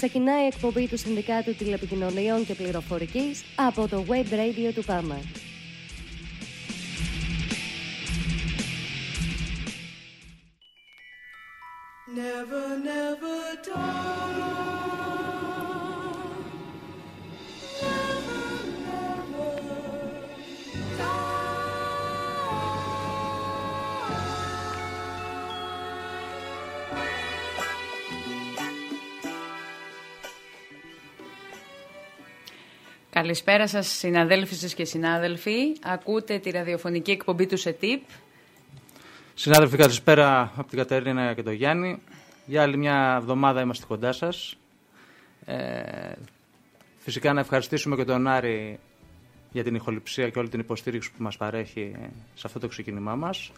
Ξεκινάει η εκπομπή του Συνδικάτου Τηλεπικοινωνιών και Πληροφορικής από το Web Radio του ΠΑΜΑ. Never, never die. Never, never die. Καλησπέρα σας συναδέλφισες και συνάδελφοι. Ακούτε τη ραδιοφωνική εκπομπή του ΣΕΤΙΠ. Συνάδελφοι, καλησπέρα από την Κατερίνα και τον Γιάννη. Για άλλη μια εβδομάδα είμαστε κοντά σας. Φυσικά να ευχαριστήσουμε και τον Άρη για την ηχοληψία και όλη την υποστήριξη που μας παρέχει σε αυτό το ξεκίνημά μας.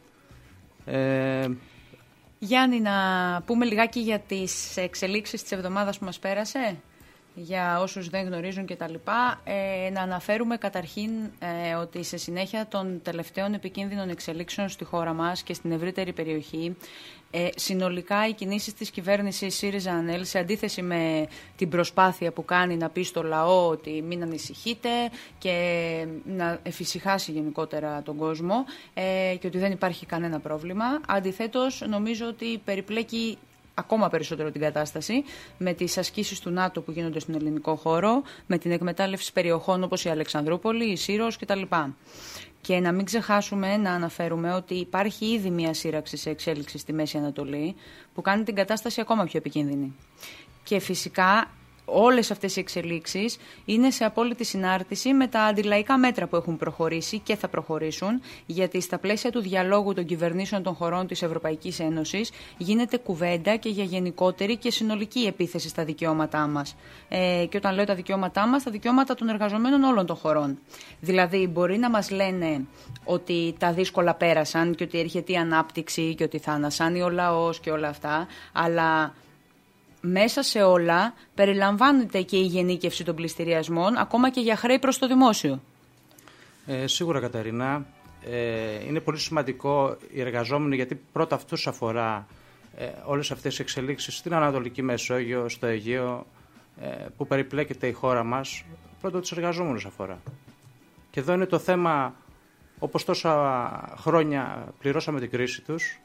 Γιάννη, να πούμε λιγάκι για τις εξελίξεις της εβδομάδας που μας πέρασε, για όσους δεν γνωρίζουν κτλ. Να αναφέρουμε καταρχήν ότι σε συνέχεια των τελευταίων επικίνδυνων εξελίξεων στη χώρα μας και στην ευρύτερη περιοχή, συνολικά οι κινήσεις της κυβέρνησης ΣΥΡΙΖΑ-ΑΝΕΛ, σε αντίθεση με την προσπάθεια που κάνει να πει στο λαό ότι μην ανησυχείτε και να εφησυχάσει γενικότερα τον κόσμο και ότι δεν υπάρχει κανένα πρόβλημα, αντιθέτως νομίζω ότι περιπλέκει ακόμα περισσότερο την κατάσταση με τις ασκήσεις του ΝΑΤΟ που γίνονται στον ελληνικό χώρο, με την εκμετάλλευση περιοχών όπως η Αλεξανδρούπολη, η Σύρος κτλ. Και να μην ξεχάσουμε να αναφέρουμε ότι υπάρχει ήδη μια σύραξη σε εξέλιξη στη Μέση Ανατολή που κάνει την κατάσταση ακόμα πιο επικίνδυνη. Και φυσικά όλες αυτές οι εξελίξεις είναι σε απόλυτη συνάρτηση με τα αντιλαϊκά μέτρα που έχουν προχωρήσει και θα προχωρήσουν, γιατί στα πλαίσια του διαλόγου των κυβερνήσεων των χωρών της Ευρωπαϊκής Ένωσης γίνεται κουβέντα και για γενικότερη και συνολική επίθεση στα δικαιώματά μας. Και όταν λέω τα δικαιώματά μας, τα δικαιώματα των εργαζομένων όλων των χωρών. Δηλαδή, μπορεί να μας λένε ότι τα δύσκολα πέρασαν και ότι έρχεται η ανάπτυξη και ότι θα ανασάνει ο λαός και όλα αυτά, αλλά μέσα σε όλα περιλαμβάνεται και η γενίκευση των πληστηριασμών, ακόμα και για χρέη προς το δημόσιο. Σίγουρα, Κατερίνα. Είναι πολύ σημαντικό οι εργαζόμενοι, γιατί πρώτα αυτούς αφορά όλες αυτές οι εξελίξεις στην Ανατολική Μεσόγειο, στο Αιγαίο, που περιπλέκεται η χώρα μας, πρώτα τους εργαζόμενους αφορά. Και εδώ είναι το θέμα, όπως τόσα χρόνια πληρώσαμε την κρίση τους,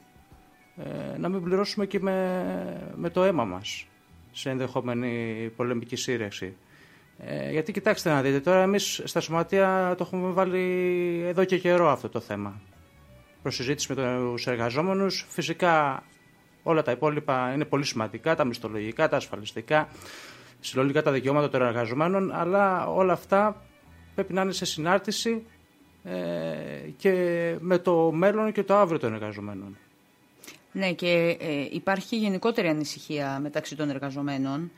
να μην πληρώσουμε και με το αίμα μας σε ενδεχόμενη πολεμική σύρεξη. Γιατί κοιτάξτε να δείτε, τώρα εμείς στα σωματεία το έχουμε βάλει εδώ και καιρό αυτό το θέμα. Προσυζήτηση με τους εργαζόμενους. Φυσικά όλα τα υπόλοιπα είναι πολύ σημαντικά, τα μισθολογικά, τα ασφαλιστικά, συνολικά τα δικαιώματα των εργαζομένων, αλλά όλα αυτά πρέπει να είναι σε συνάρτηση και με το μέλλον και το αύριο των εργαζομένων. Ναι, και υπάρχει γενικότερη ανησυχία μεταξύ των εργαζομένων.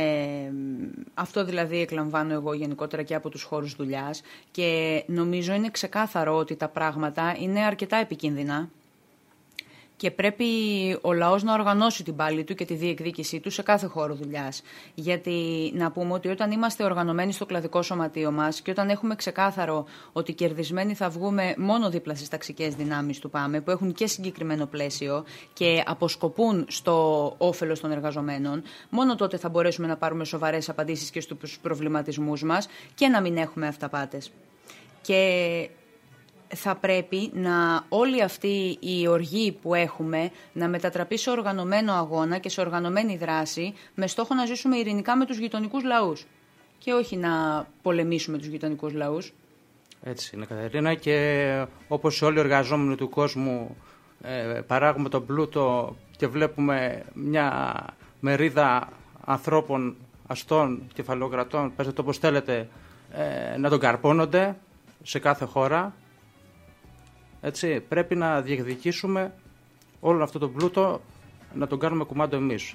Αυτό δηλαδή εκλαμβάνω εγώ γενικότερα και από τους χώρους δουλειάς, και νομίζω είναι ξεκάθαρο ότι τα πράγματα είναι αρκετά επικίνδυνα και πρέπει ο λαός να οργανώσει την πάλη του και τη διεκδίκησή του σε κάθε χώρο δουλειάς. Γιατί να πούμε ότι όταν είμαστε οργανωμένοι στο κλαδικό σωματείο μας και όταν έχουμε ξεκάθαρο ότι κερδισμένοι θα βγούμε μόνο δίπλα στις ταξικές δυνάμεις του ΠΑΜΕ, που έχουν και συγκεκριμένο πλαίσιο και αποσκοπούν στο όφελος των εργαζομένων, μόνο τότε θα μπορέσουμε να πάρουμε σοβαρές απαντήσεις και στους προβληματισμούς μας και να μην έχουμε αυταπάτες. Και θα πρέπει να όλη αυτή η οργή που έχουμε να μετατραπεί σε οργανωμένο αγώνα και σε οργανωμένη δράση, με στόχο να ζήσουμε ειρηνικά με τους γειτονικούς λαούς και όχι να πολεμήσουμε τους γειτονικούς λαούς. Έτσι είναι, Κατερίνα, και όπως όλοι οι εργαζόμενοι του κόσμου παράγουμε τον πλούτο και βλέπουμε μια μερίδα ανθρώπων αστών, κεφαλαιοκρατών, πέστε το όπως θέλετε, να τον καρπώνονται σε κάθε χώρα. Έτσι, πρέπει να διεκδικήσουμε όλο αυτό το πλούτο, να τον κάνουμε κουμάντο εμείς.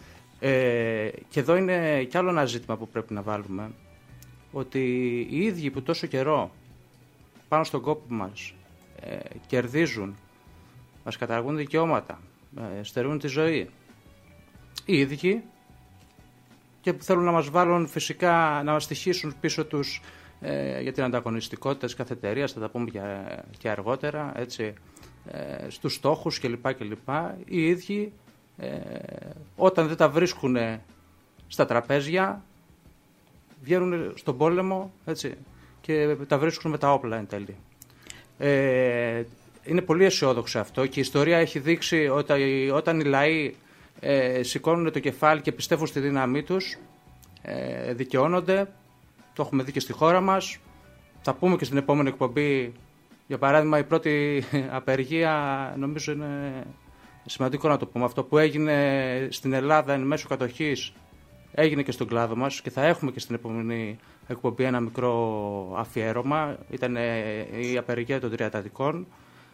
Και εδώ είναι κι άλλο ένα ζήτημα που πρέπει να βάλουμε, ότι οι ίδιοι που τόσο καιρό πάνω στον κόπο μας κερδίζουν, μας καταργούν δικαιώματα, στερούν τη ζωή, οι ίδιοι και που θέλουν να μας βάλουν φυσικά, να μας στοιχίσουν πίσω τους για την ανταγωνιστικότητα της κάθε εταιρείας, θα τα πούμε και αργότερα, έτσι, στους στόχους κλπ. Οι ίδιοι όταν δεν τα βρίσκουν στα τραπέζια, βγαίνουν στον πόλεμο, έτσι, και τα βρίσκουν με τα όπλα εν τέλει. Είναι πολύ αισιόδοξο αυτό και η ιστορία έχει δείξει ότι όταν οι λαοί σηκώνουν το κεφάλι και πιστεύουν στη δύναμή τους, δικαιώνονται. Το έχουμε δει και στη χώρα μας. Θα πούμε και στην επόμενη εκπομπή, για παράδειγμα, η πρώτη απεργία, νομίζω είναι σημαντικό να το πούμε, αυτό που έγινε στην Ελλάδα εν μέσω κατοχής, έγινε και στον κλάδο μας και θα έχουμε και στην επόμενη εκπομπή ένα μικρό αφιέρωμα. Ήταν η απεργία των Τριαντατικών.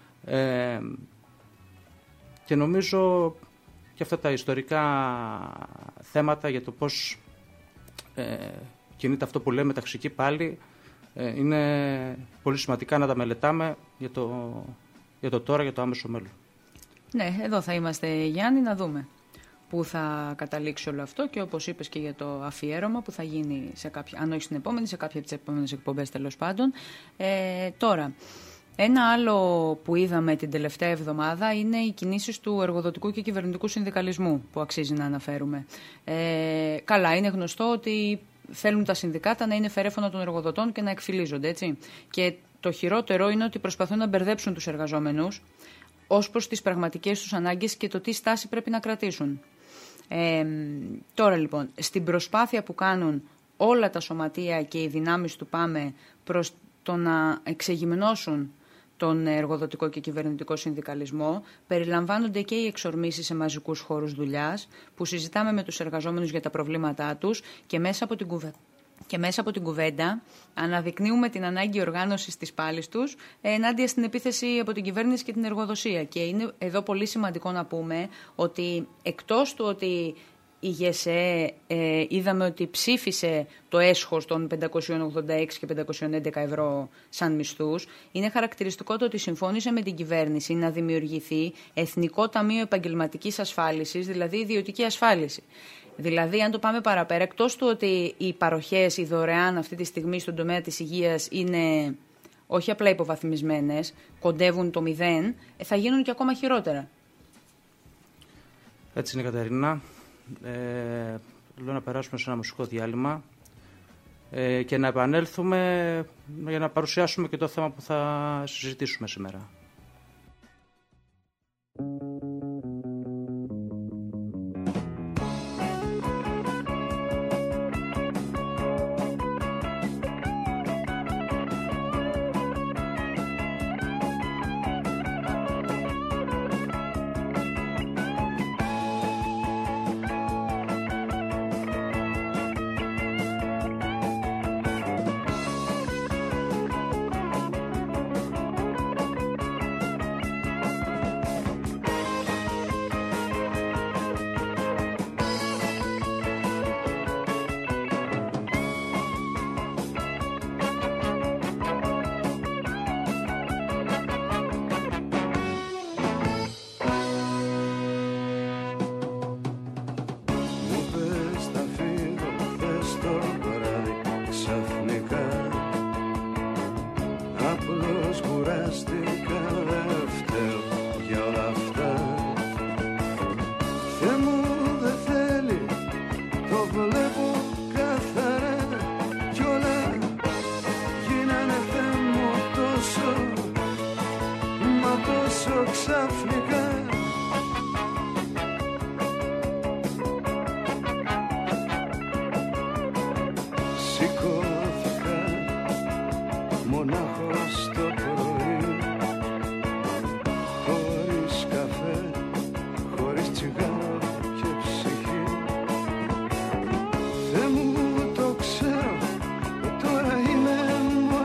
Και νομίζω και αυτά τα ιστορικά θέματα για το πώς κινείται αυτό που λέμε ταξική πάλι, είναι πολύ σημαντικά να τα μελετάμε για το τώρα, για το άμεσο μέλλον. Ναι, εδώ θα είμαστε, Γιάννη, να δούμε πού θα καταλήξει όλο αυτό και όπως είπες και για το αφιέρωμα που θα γίνει σε κάποια, αν όχι στην επόμενη, σε κάποια από τις επόμενες εκπομπές τέλος πάντων. Τώρα, ένα άλλο που είδαμε την τελευταία εβδομάδα είναι οι κινήσεις του εργοδοτικού και κυβερνητικού συνδικαλισμού που αξίζει να αναφέρουμε. Καλά, είναι γνωστό ότι θέλουν τα συνδικάτα να είναι φερέφωνα των εργοδοτών και να εκφυλίζονται, έτσι. Και το χειρότερο είναι ότι προσπαθούν να μπερδέψουν τους εργαζόμενους ως προς τις πραγματικές τους ανάγκες και το τι στάση πρέπει να κρατήσουν. Τώρα λοιπόν, στην προσπάθεια που κάνουν όλα τα σωματεία και οι δυνάμεις του ΠΑΜΕ προς το να εξεγυμνώσουν τον εργοδοτικό και κυβερνητικό συνδικαλισμό, περιλαμβάνονται και οι εξορμήσεις σε μαζικούς χώρους δουλειάς, που συζητάμε με τους εργαζόμενους για τα προβλήματά τους και μέσα από την κουβέντα αναδεικνύουμε την ανάγκη οργάνωσης της πάλης τους ενάντια στην επίθεση από την κυβέρνηση και την εργοδοσία. Και είναι εδώ πολύ σημαντικό να πούμε ότι εκτός του ότι η ΓΕΣΕ είδαμε ότι ψήφισε το έσχος των 586 και 511 ευρώ σαν μισθούς, είναι χαρακτηριστικό το ότι συμφώνησε με την κυβέρνηση να δημιουργηθεί Εθνικό Ταμείο Επαγγελματικής Ασφάλισης, δηλαδή ιδιωτική ασφάλιση. Δηλαδή, αν το πάμε παραπέρα, εκτός του ότι οι παροχές, οι δωρεάν αυτή τη στιγμή στον τομέα της υγείας είναι όχι απλά υποβαθμισμένες, κοντεύουν το 0, θα γίνουν και ακόμα χειρότερα. Έτσι είναι, Κατερίνα. Λέω να περάσουμε σε ένα μουσικό διάλειμμα και να επανέλθουμε για να παρουσιάσουμε και το θέμα που θα συζητήσουμε σήμερα.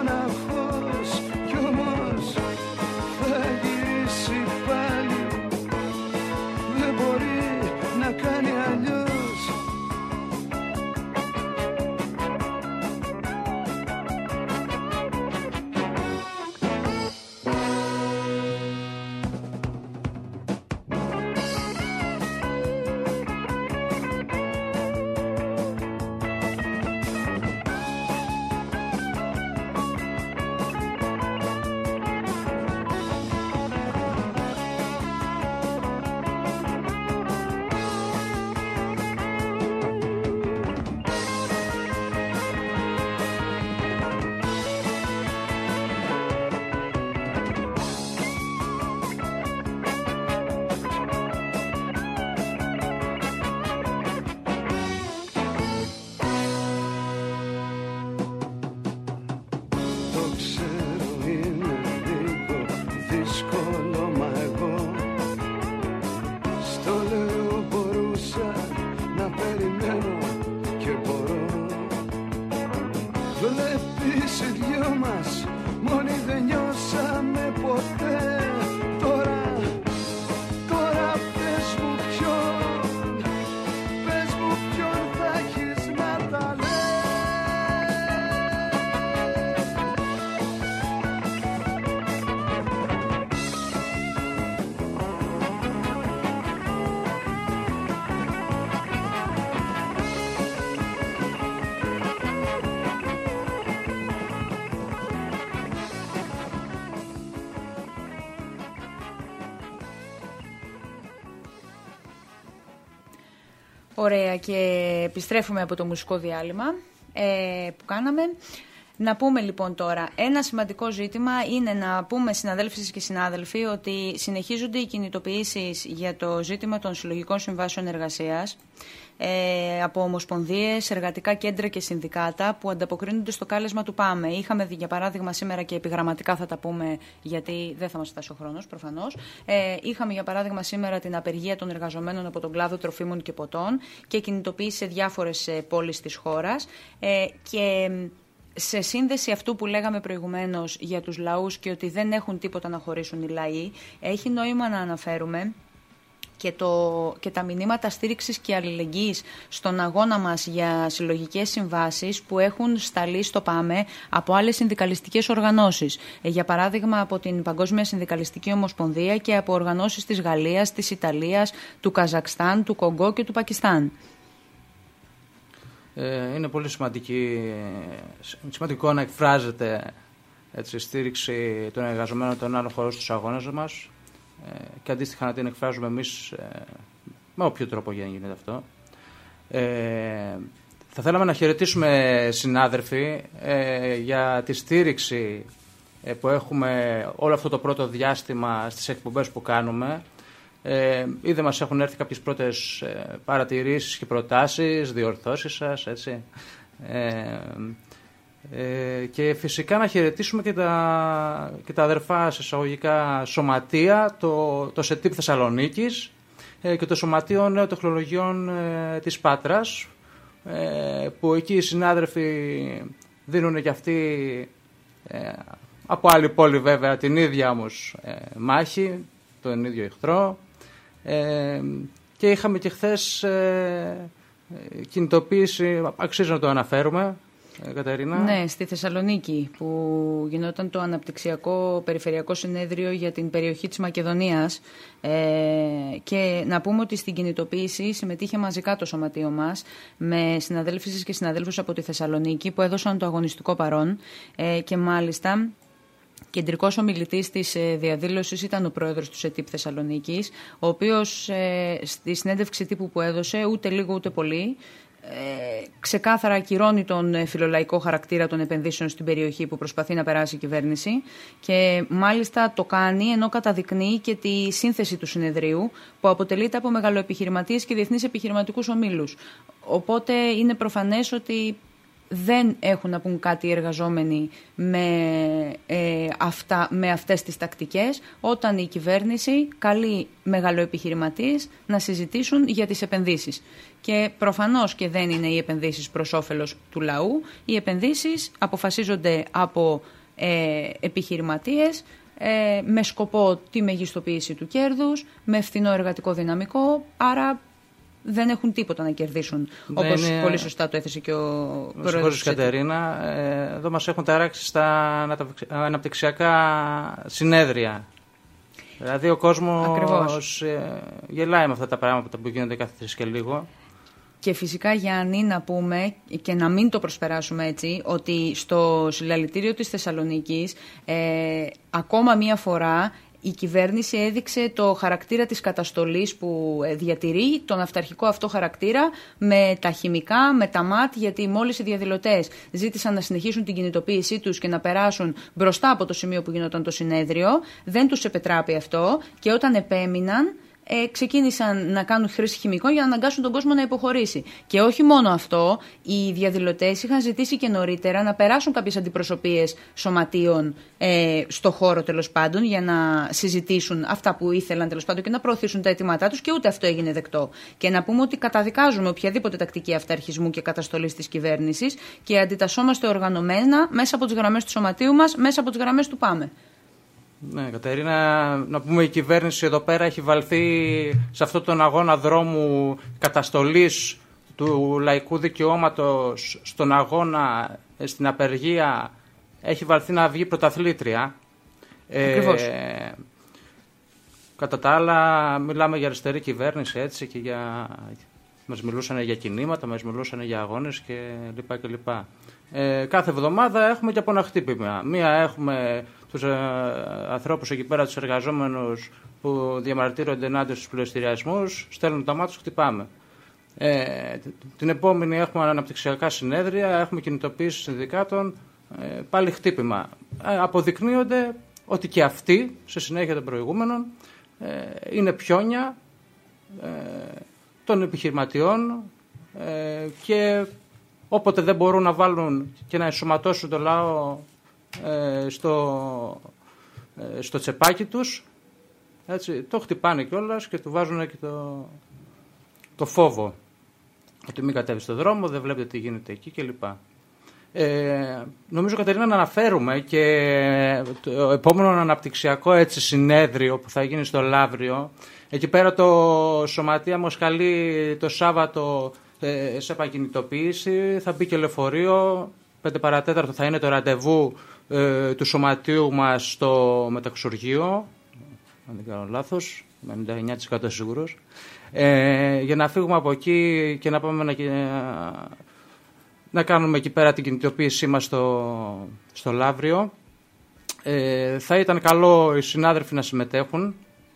Κι όμως θα γυρίσει πάλι Ωραία, και επιστρέφουμε από το μουσικό διάλειμμα που κάναμε. Να πούμε λοιπόν τώρα, ένα σημαντικό ζήτημα είναι να πούμε συναδέλφοι και συνάδελφοι ότι συνεχίζονται οι κινητοποιήσεις για το ζήτημα των συλλογικών συμβάσεων εργασίας από ομοσπονδίες, εργατικά κέντρα και συνδικάτα που ανταποκρίνονται στο κάλεσμα του ΠΑΜΕ. Είχαμε για παράδειγμα σήμερα, και επιγραμματικά θα τα πούμε γιατί δεν θα μας φτάσει ο χρόνος προφανώς, είχαμε για παράδειγμα σήμερα την απεργία των εργαζομένων από τον κλάδο τροφίμων και ποτών και κινητοποίηση σε διάφορες πόλεις της χώρας και σε σύνδεση αυτού που λέγαμε προηγουμένως για τους λαούς και ότι δεν έχουν τίποτα να χωρίσουν οι λαοί, έχει νόημα να αναφέρουμε και τα μηνύματα στήριξης και αλληλεγγύης στον αγώνα μας για συλλογικές συμβάσεις που έχουν σταλεί στο ΠΑΜΕ από άλλες συνδικαλιστικές οργανώσεις. Για παράδειγμα από την Παγκόσμια Συνδικαλιστική Ομοσπονδία και από οργανώσεις της Γαλλίας, της Ιταλίας, του Καζακστάν, του Κονγκό και του Πακιστάν. Είναι πολύ σημαντικό να εκφράζεται η στήριξη των εργαζομένων των άλλων χωρών στους αγώνες μας και αντίστοιχα να την εκφράζουμε εμείς με όποιο τρόπο γίνεται αυτό. Θα θέλαμε να χαιρετήσουμε, συνάδελφοι, για τη στήριξη που έχουμε όλο αυτό το πρώτο διάστημα στις εκπομπές που κάνουμε. Ήδη μας έχουν έρθει κάποιες πρώτες παρατηρήσεις και προτάσεις, διορθώσεις σας, έτσι. Και φυσικά να χαιρετήσουμε και τα αδερφά σε εισαγωγικά σωματεία, το ΣΕΤΙΠ Θεσσαλονίκης και το Σωματείο Νέων Τεχνολογιών της Πάτρας, που εκεί οι συνάδελφοι δίνουν και αυτοί από άλλη πόλη βέβαια την ίδια όμως μάχη, τον ίδιο εχθρό. Και είχαμε και χθες κινητοποίηση, αξίζει να το αναφέρουμε, Κατερίνα. Ναι, στη Θεσσαλονίκη που γινόταν το αναπτυξιακό περιφερειακό συνέδριο για την περιοχή της Μακεδονίας και να πούμε ότι στην κινητοποίηση συμμετείχε μαζικά το σωματείο μας με συναδέλφισες και συναδέλφους από τη Θεσσαλονίκη που έδωσαν το αγωνιστικό παρόν και μάλιστα κεντρικός ομιλητής της διαδήλωσης ήταν ο πρόεδρος του ΣΕΤΙΠ Θεσσαλονίκης, ο οποίος στη συνέντευξη τύπου που έδωσε ούτε λίγο ούτε πολύ ξεκάθαρα ακυρώνει τον φιλολαϊκό χαρακτήρα των επενδύσεων στην περιοχή που προσπαθεί να περάσει η κυβέρνηση και μάλιστα το κάνει ενώ καταδεικνύει και τη σύνθεση του συνεδρίου που αποτελείται από μεγαλοεπιχειρηματίες και διεθνείς επιχειρηματικούς ομίλους. Οπότε είναι προφανές ότι δεν έχουν να πούν κάτι οι εργαζόμενοι με αυτές τις τακτικές όταν η κυβέρνηση καλεί μεγαλοεπιχειρηματίες να συζητήσουν για τις επενδύσεις. Και προφανώς και δεν είναι οι επενδύσεις προς όφελος του λαού. Οι επενδύσεις αποφασίζονται από επιχειρηματίες με σκοπό τη μεγιστοποίηση του κέρδους, με φθηνό εργατικό δυναμικό, άρα δεν έχουν τίποτα να κερδίσουν, όπως πολύ σωστά το έθεσε και ο πρόεδρος. Κατερίνα, εδώ μας έχουν ταράξει στα αναπτυξιακά συνέδρια. Δηλαδή ο κόσμος γελάει με αυτά τα πράγματα που γίνονται κάθε τρεις και λίγο. Και φυσικά, Γιάννη, να πούμε και να μην το προσπεράσουμε έτσι, ότι στο συλλαλητήριο της Θεσσαλονίκης ακόμα μία φορά η κυβέρνηση έδειξε το χαρακτήρα της καταστολής που διατηρεί, τον αυταρχικό αυτό χαρακτήρα με τα χημικά, με τα ΜΑΤ, γιατί μόλις οι διαδηλωτές ζήτησαν να συνεχίσουν την κινητοποίησή τους και να περάσουν μπροστά από το σημείο που γινόταν το συνέδριο, δεν τους επετράπη αυτό και όταν επέμειναν ξεκίνησαν να κάνουν χρήση χημικών για να αναγκάσουν τον κόσμο να υποχωρήσει. Και όχι μόνο αυτό, οι διαδηλωτές είχαν ζητήσει και νωρίτερα να περάσουν κάποιες αντιπροσωπείες σωματείων στο χώρο τέλος πάντων για να συζητήσουν αυτά που ήθελαν τέλος πάντων και να προωθήσουν τα αιτήματά τους και ούτε αυτό έγινε δεκτό. Και να πούμε ότι καταδικάζουμε οποιαδήποτε τακτική αυταρχισμού και καταστολής της κυβέρνησης και αντιτασσόμαστε οργανωμένα μέσα από τις γραμμές του σωματείου μας, μέσα από τις γραμμές του ΠΑΜΕ. Ναι, Κατερίνα, να πούμε η κυβέρνηση εδώ πέρα έχει βαλθεί σε αυτόν τον αγώνα δρόμου καταστολής του λαϊκού δικαιώματος στον αγώνα, στην απεργία, έχει βαλθεί να βγει πρωταθλήτρια. Ακριβώς. Κατά τα άλλα μιλάμε για αριστερή κυβέρνηση έτσι και μας μιλούσαν για κινήματα, μας μιλούσαν για αγώνες και λοιπά και λοιπά. Κάθε εβδομάδα έχουμε και από ένα χτύπημα. Μία έχουμε τους ανθρώπους εκεί πέρα, τους εργαζόμενους που διαμαρτύρονται ενάντια στους πληστηριασμούς, στέλνουν τα μάτια, χτυπάμε. Την επόμενη έχουμε αναπτυξιακά συνέδρια, έχουμε κινητοποίηση συνδικάτων, πάλι χτύπημα. Αποδεικνύονται ότι και αυτοί, σε συνέχεια των προηγούμενων, είναι πιόνια των επιχειρηματιών και όποτε δεν μπορούν να βάλουν και να ενσωματώσουν το λαό στο τσεπάκι τους, έτσι, το χτυπάνε κιόλας και του βάζουν και το φόβο ότι μην κατέβει στο δρόμο, δεν βλέπετε τι γίνεται εκεί κλπ. Νομίζω, Κατερίνα, να αναφέρουμε και το επόμενο αναπτυξιακό έτσι, συνέδριο που θα γίνει στο Λαύριο. Εκεί πέρα το Σωματεία Μοσχαλή το Σάββατο σε επακινητοποίηση, θα μπει και λεωφορείο, 5 παρατέταρτο θα είναι το ραντεβού του σωματείου μας στο Μεταξουργείο, αν δεν κάνω λάθος, με 99% σίγουρος, για να φύγουμε από εκεί και να πάμε να κάνουμε εκεί πέρα την κινητοποίησή μας στο Λαύριο. Θα ήταν καλό οι συνάδελφοι να συμμετέχουν,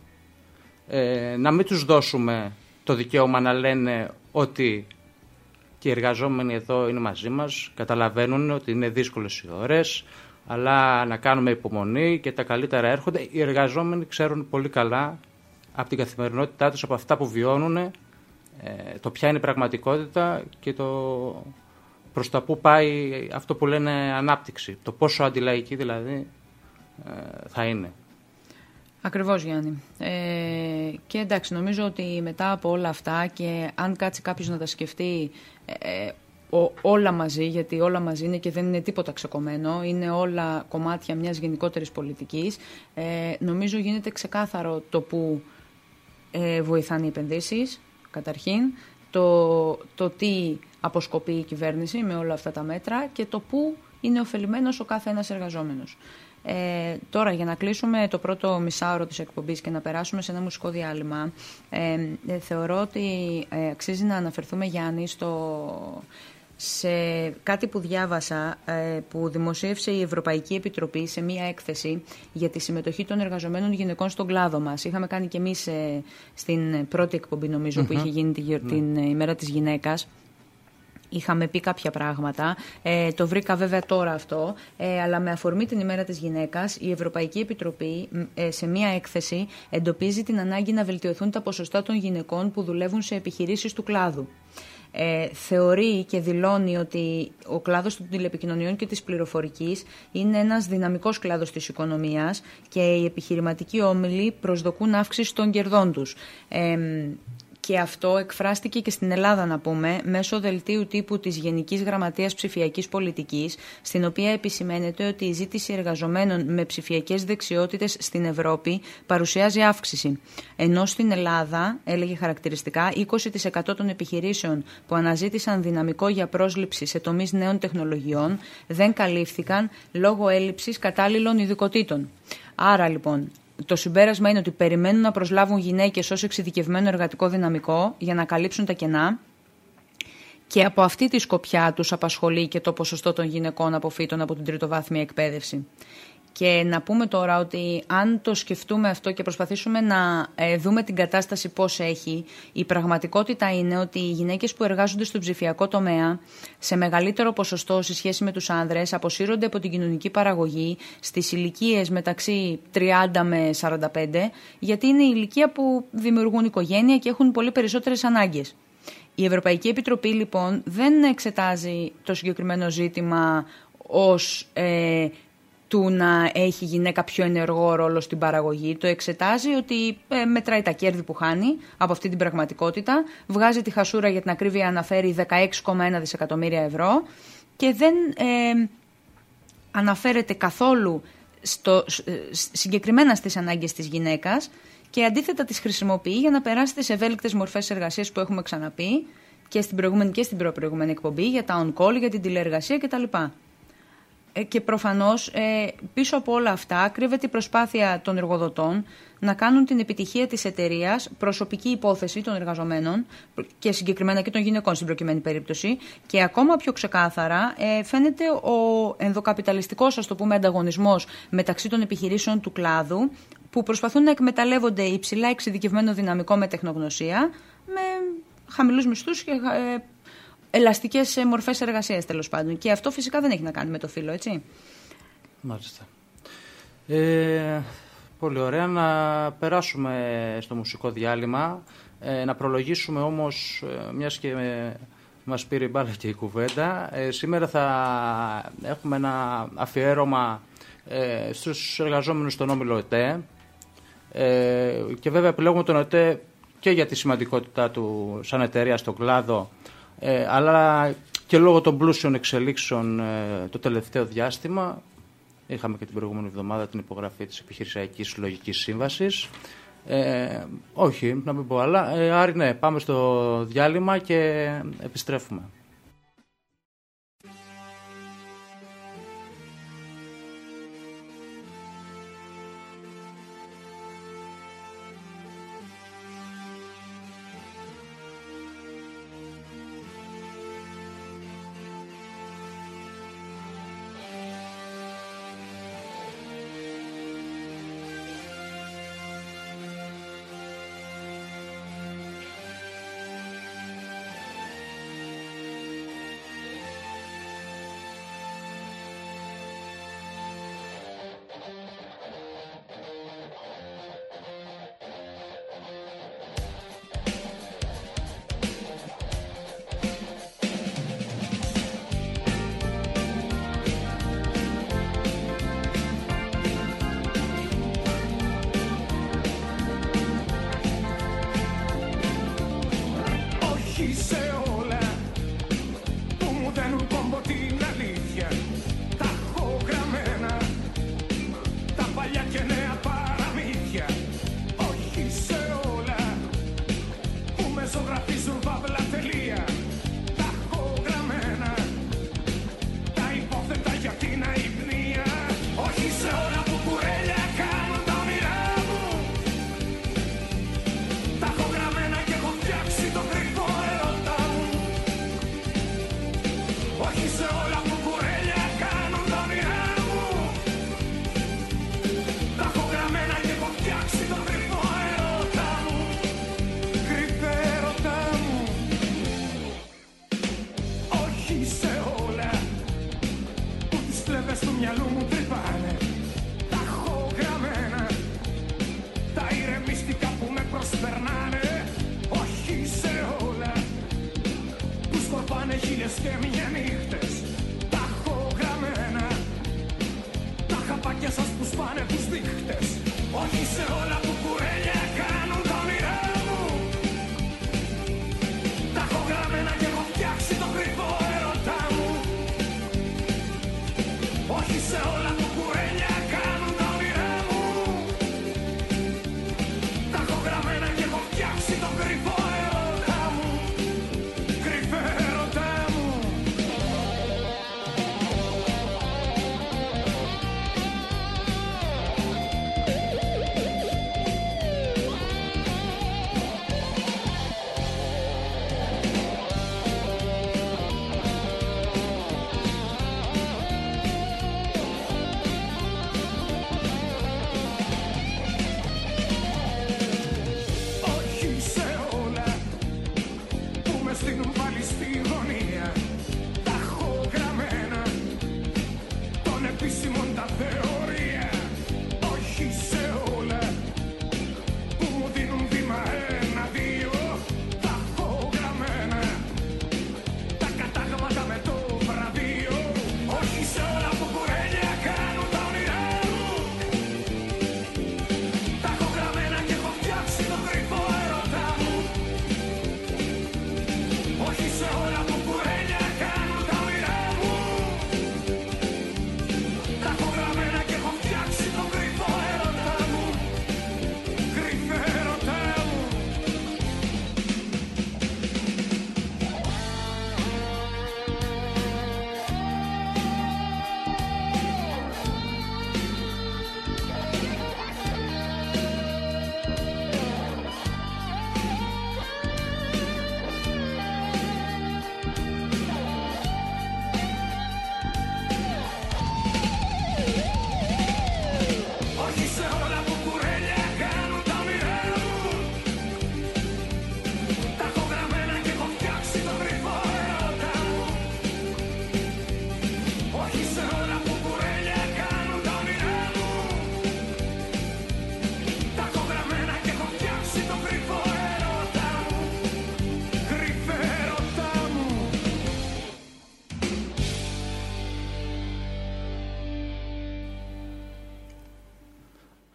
να μην τους δώσουμε το δικαίωμα να λένε ότι και οι εργαζόμενοι εδώ είναι μαζί μας, καταλαβαίνουν ότι είναι δύσκολες οι ώρες, αλλά να κάνουμε υπομονή και τα καλύτερα έρχονται. Οι εργαζόμενοι ξέρουν πολύ καλά από την καθημερινότητά τους, από αυτά που βιώνουν, το ποια είναι η πραγματικότητα και προς τα που πάει αυτό που λένε ανάπτυξη, το πόσο αντιλαϊκή δηλαδή θα είναι. Ακριβώς, Γιάννη. Και εντάξει, νομίζω ότι μετά από όλα αυτά και αν κάτσει κάποιος να τα σκεφτεί όλα μαζί, γιατί όλα μαζί είναι και δεν είναι τίποτα ξεκομμένο, είναι όλα κομμάτια μιας γενικότερης πολιτικής, νομίζω γίνεται ξεκάθαρο το που βοηθάνε οι επενδύσεις, καταρχήν, το τι αποσκοπεί η κυβέρνηση με όλα αυτά τα μέτρα και το που είναι ωφελημένος ο κάθε ένας εργαζόμενος. Τώρα, για να κλείσουμε το πρώτο μισάωρο της εκπομπής και να περάσουμε σε ένα μουσικό διάλειμμα, θεωρώ ότι αξίζει να αναφερθούμε, Γιάννη, σε κάτι που διάβασα, που δημοσίευσε η Ευρωπαϊκή Επιτροπή σε μία έκθεση για τη συμμετοχή των εργαζομένων γυναικών στον κλάδο μας. Είχαμε κάνει και εμείς στην πρώτη εκπομπή, νομίζω, που είχε γίνει την ημέρα της γυναίκας. Είχαμε πει κάποια πράγματα, το βρήκα βέβαια τώρα αυτό, αλλά με αφορμή την ημέρα της γυναίκας, η Ευρωπαϊκή Επιτροπή σε μία έκθεση εντοπίζει την ανάγκη να βελτιωθούν τα ποσοστά των γυναικών που δουλεύουν σε επιχειρήσεις του κλάδου. Θεωρεί και δηλώνει ότι ο κλάδος των τηλεπικοινωνιών και της πληροφορικής είναι ένας δυναμικός κλάδος της οικονομίας και οι επιχειρηματικοί όμιλοι προσδοκούν αύξηση των κερδών τους. Και αυτό εκφράστηκε και στην Ελλάδα, να πούμε, μέσω δελτίου τύπου της Γενικής Γραμματείας Ψηφιακής Πολιτικής, στην οποία επισημαίνεται ότι η ζήτηση εργαζομένων με ψηφιακές δεξιότητες στην Ευρώπη παρουσιάζει αύξηση. Ενώ στην Ελλάδα, έλεγε χαρακτηριστικά, 20% των επιχειρήσεων που αναζήτησαν δυναμικό για πρόσληψη σε τομείς νέων τεχνολογιών δεν καλύφθηκαν λόγω έλλειψης κατάλληλων ειδικοτήτων. Άρα, λοιπόν, το συμπέρασμα είναι ότι περιμένουν να προσλάβουν γυναίκες ως εξειδικευμένο εργατικό δυναμικό για να καλύψουν τα κενά και από αυτή τη σκοπιά τους απασχολεί και το ποσοστό των γυναικών αποφύτων από την τριτοβάθμια εκπαίδευση. Και να πούμε τώρα ότι αν το σκεφτούμε αυτό και προσπαθήσουμε να δούμε την κατάσταση πώς έχει, η πραγματικότητα είναι ότι οι γυναίκες που εργάζονται στον ψηφιακό τομέα σε μεγαλύτερο ποσοστό σε σχέση με τους άνδρες αποσύρονται από την κοινωνική παραγωγή στις ηλικίες μεταξύ 30 με 45, γιατί είναι η ηλικία που δημιουργούν οικογένεια και έχουν πολύ περισσότερες ανάγκες. Η Ευρωπαϊκή Επιτροπή λοιπόν δεν εξετάζει το συγκεκριμένο ζήτημα ως του να έχει γυναίκα πιο ενεργό ρόλο στην παραγωγή. Το εξετάζει ότι μετράει τα κέρδη που χάνει από αυτή την πραγματικότητα, βγάζει τη χασούρα, για την ακρίβεια αναφέρει 16,1 δισεκατομμύρια ευρώ και δεν αναφέρεται καθόλου συγκεκριμένα στις ανάγκες της γυναίκας και αντίθετα τις χρησιμοποιεί για να περάσει τις ευέλικτες μορφές εργασίας που έχουμε ξαναπεί και στην προηγούμενη και στην προηγούμενη εκπομπή για τα on-call, για την τηλεεργασία κτλ. Και προφανώς πίσω από όλα αυτά κρύβεται η προσπάθεια των εργοδοτών να κάνουν την επιτυχία της εταιρείας προσωπική υπόθεση των εργαζομένων και συγκεκριμένα και των γυναικών στην προκειμένη περίπτωση, και ακόμα πιο ξεκάθαρα φαίνεται ο ενδοκαπιταλιστικός, ας το πούμε, ανταγωνισμός μεταξύ των επιχειρήσεων του κλάδου που προσπαθούν να εκμεταλλεύονται υψηλά εξειδικευμένο δυναμικό με τεχνογνωσία με χαμηλούς μισθούς και ελαστικές μορφές εργασίας, τέλος πάντων. Και αυτό φυσικά δεν έχει να κάνει με το φύλο, έτσι. Μάλιστα. Πολύ ωραία. Να περάσουμε στο μουσικό διάλειμμα. Να προλογίσουμε όμως, μιας και μας πήρε η μπάλα και η κουβέντα, σήμερα θα έχουμε ένα αφιέρωμα στους εργαζόμενους στον Όμιλο ΕΤΕ, και βέβαια επιλέγουμε τον ΕΤΕ και για τη σημαντικότητά του σαν εταιρεία στον κλάδο, αλλά και λόγω των πλούσιων εξελίξεων το τελευταίο διάστημα. Είχαμε και την προηγούμενη εβδομάδα την υπογραφή της Επιχειρησιακής Συλλογικής Σύμβασης. Όχι, να μην πω άλλα. Άρη, ναι, πάμε στο διάλειμμα και επιστρέφουμε.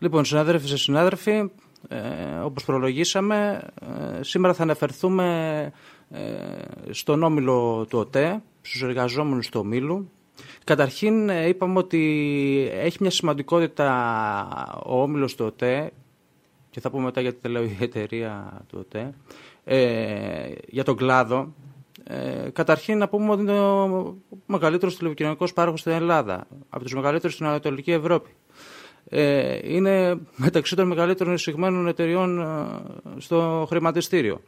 Λοιπόν, συνάδελφοι και συνάδελφοι, όπως προλογίσαμε, σήμερα θα αναφερθούμε στον όμιλο του ΟΤΕ, στους εργαζόμενους του ομίλου. Καταρχήν είπαμε ότι έχει μια σημαντικότητα ο όμιλος του ΟΤΕ, και θα πούμε μετά γιατί λέω η εταιρεία του ΟΤΕ, για τον κλάδο. Καταρχήν να πούμε ότι είναι ο μεγαλύτερος τηλεπικοινωνικός πάροχος στην Ελλάδα, από τους μεγαλύτερους στην Ανατολική Ευρώπη. Είναι μεταξύ των μεγαλύτερων εισηγμένων εταιριών στο χρηματιστήριο.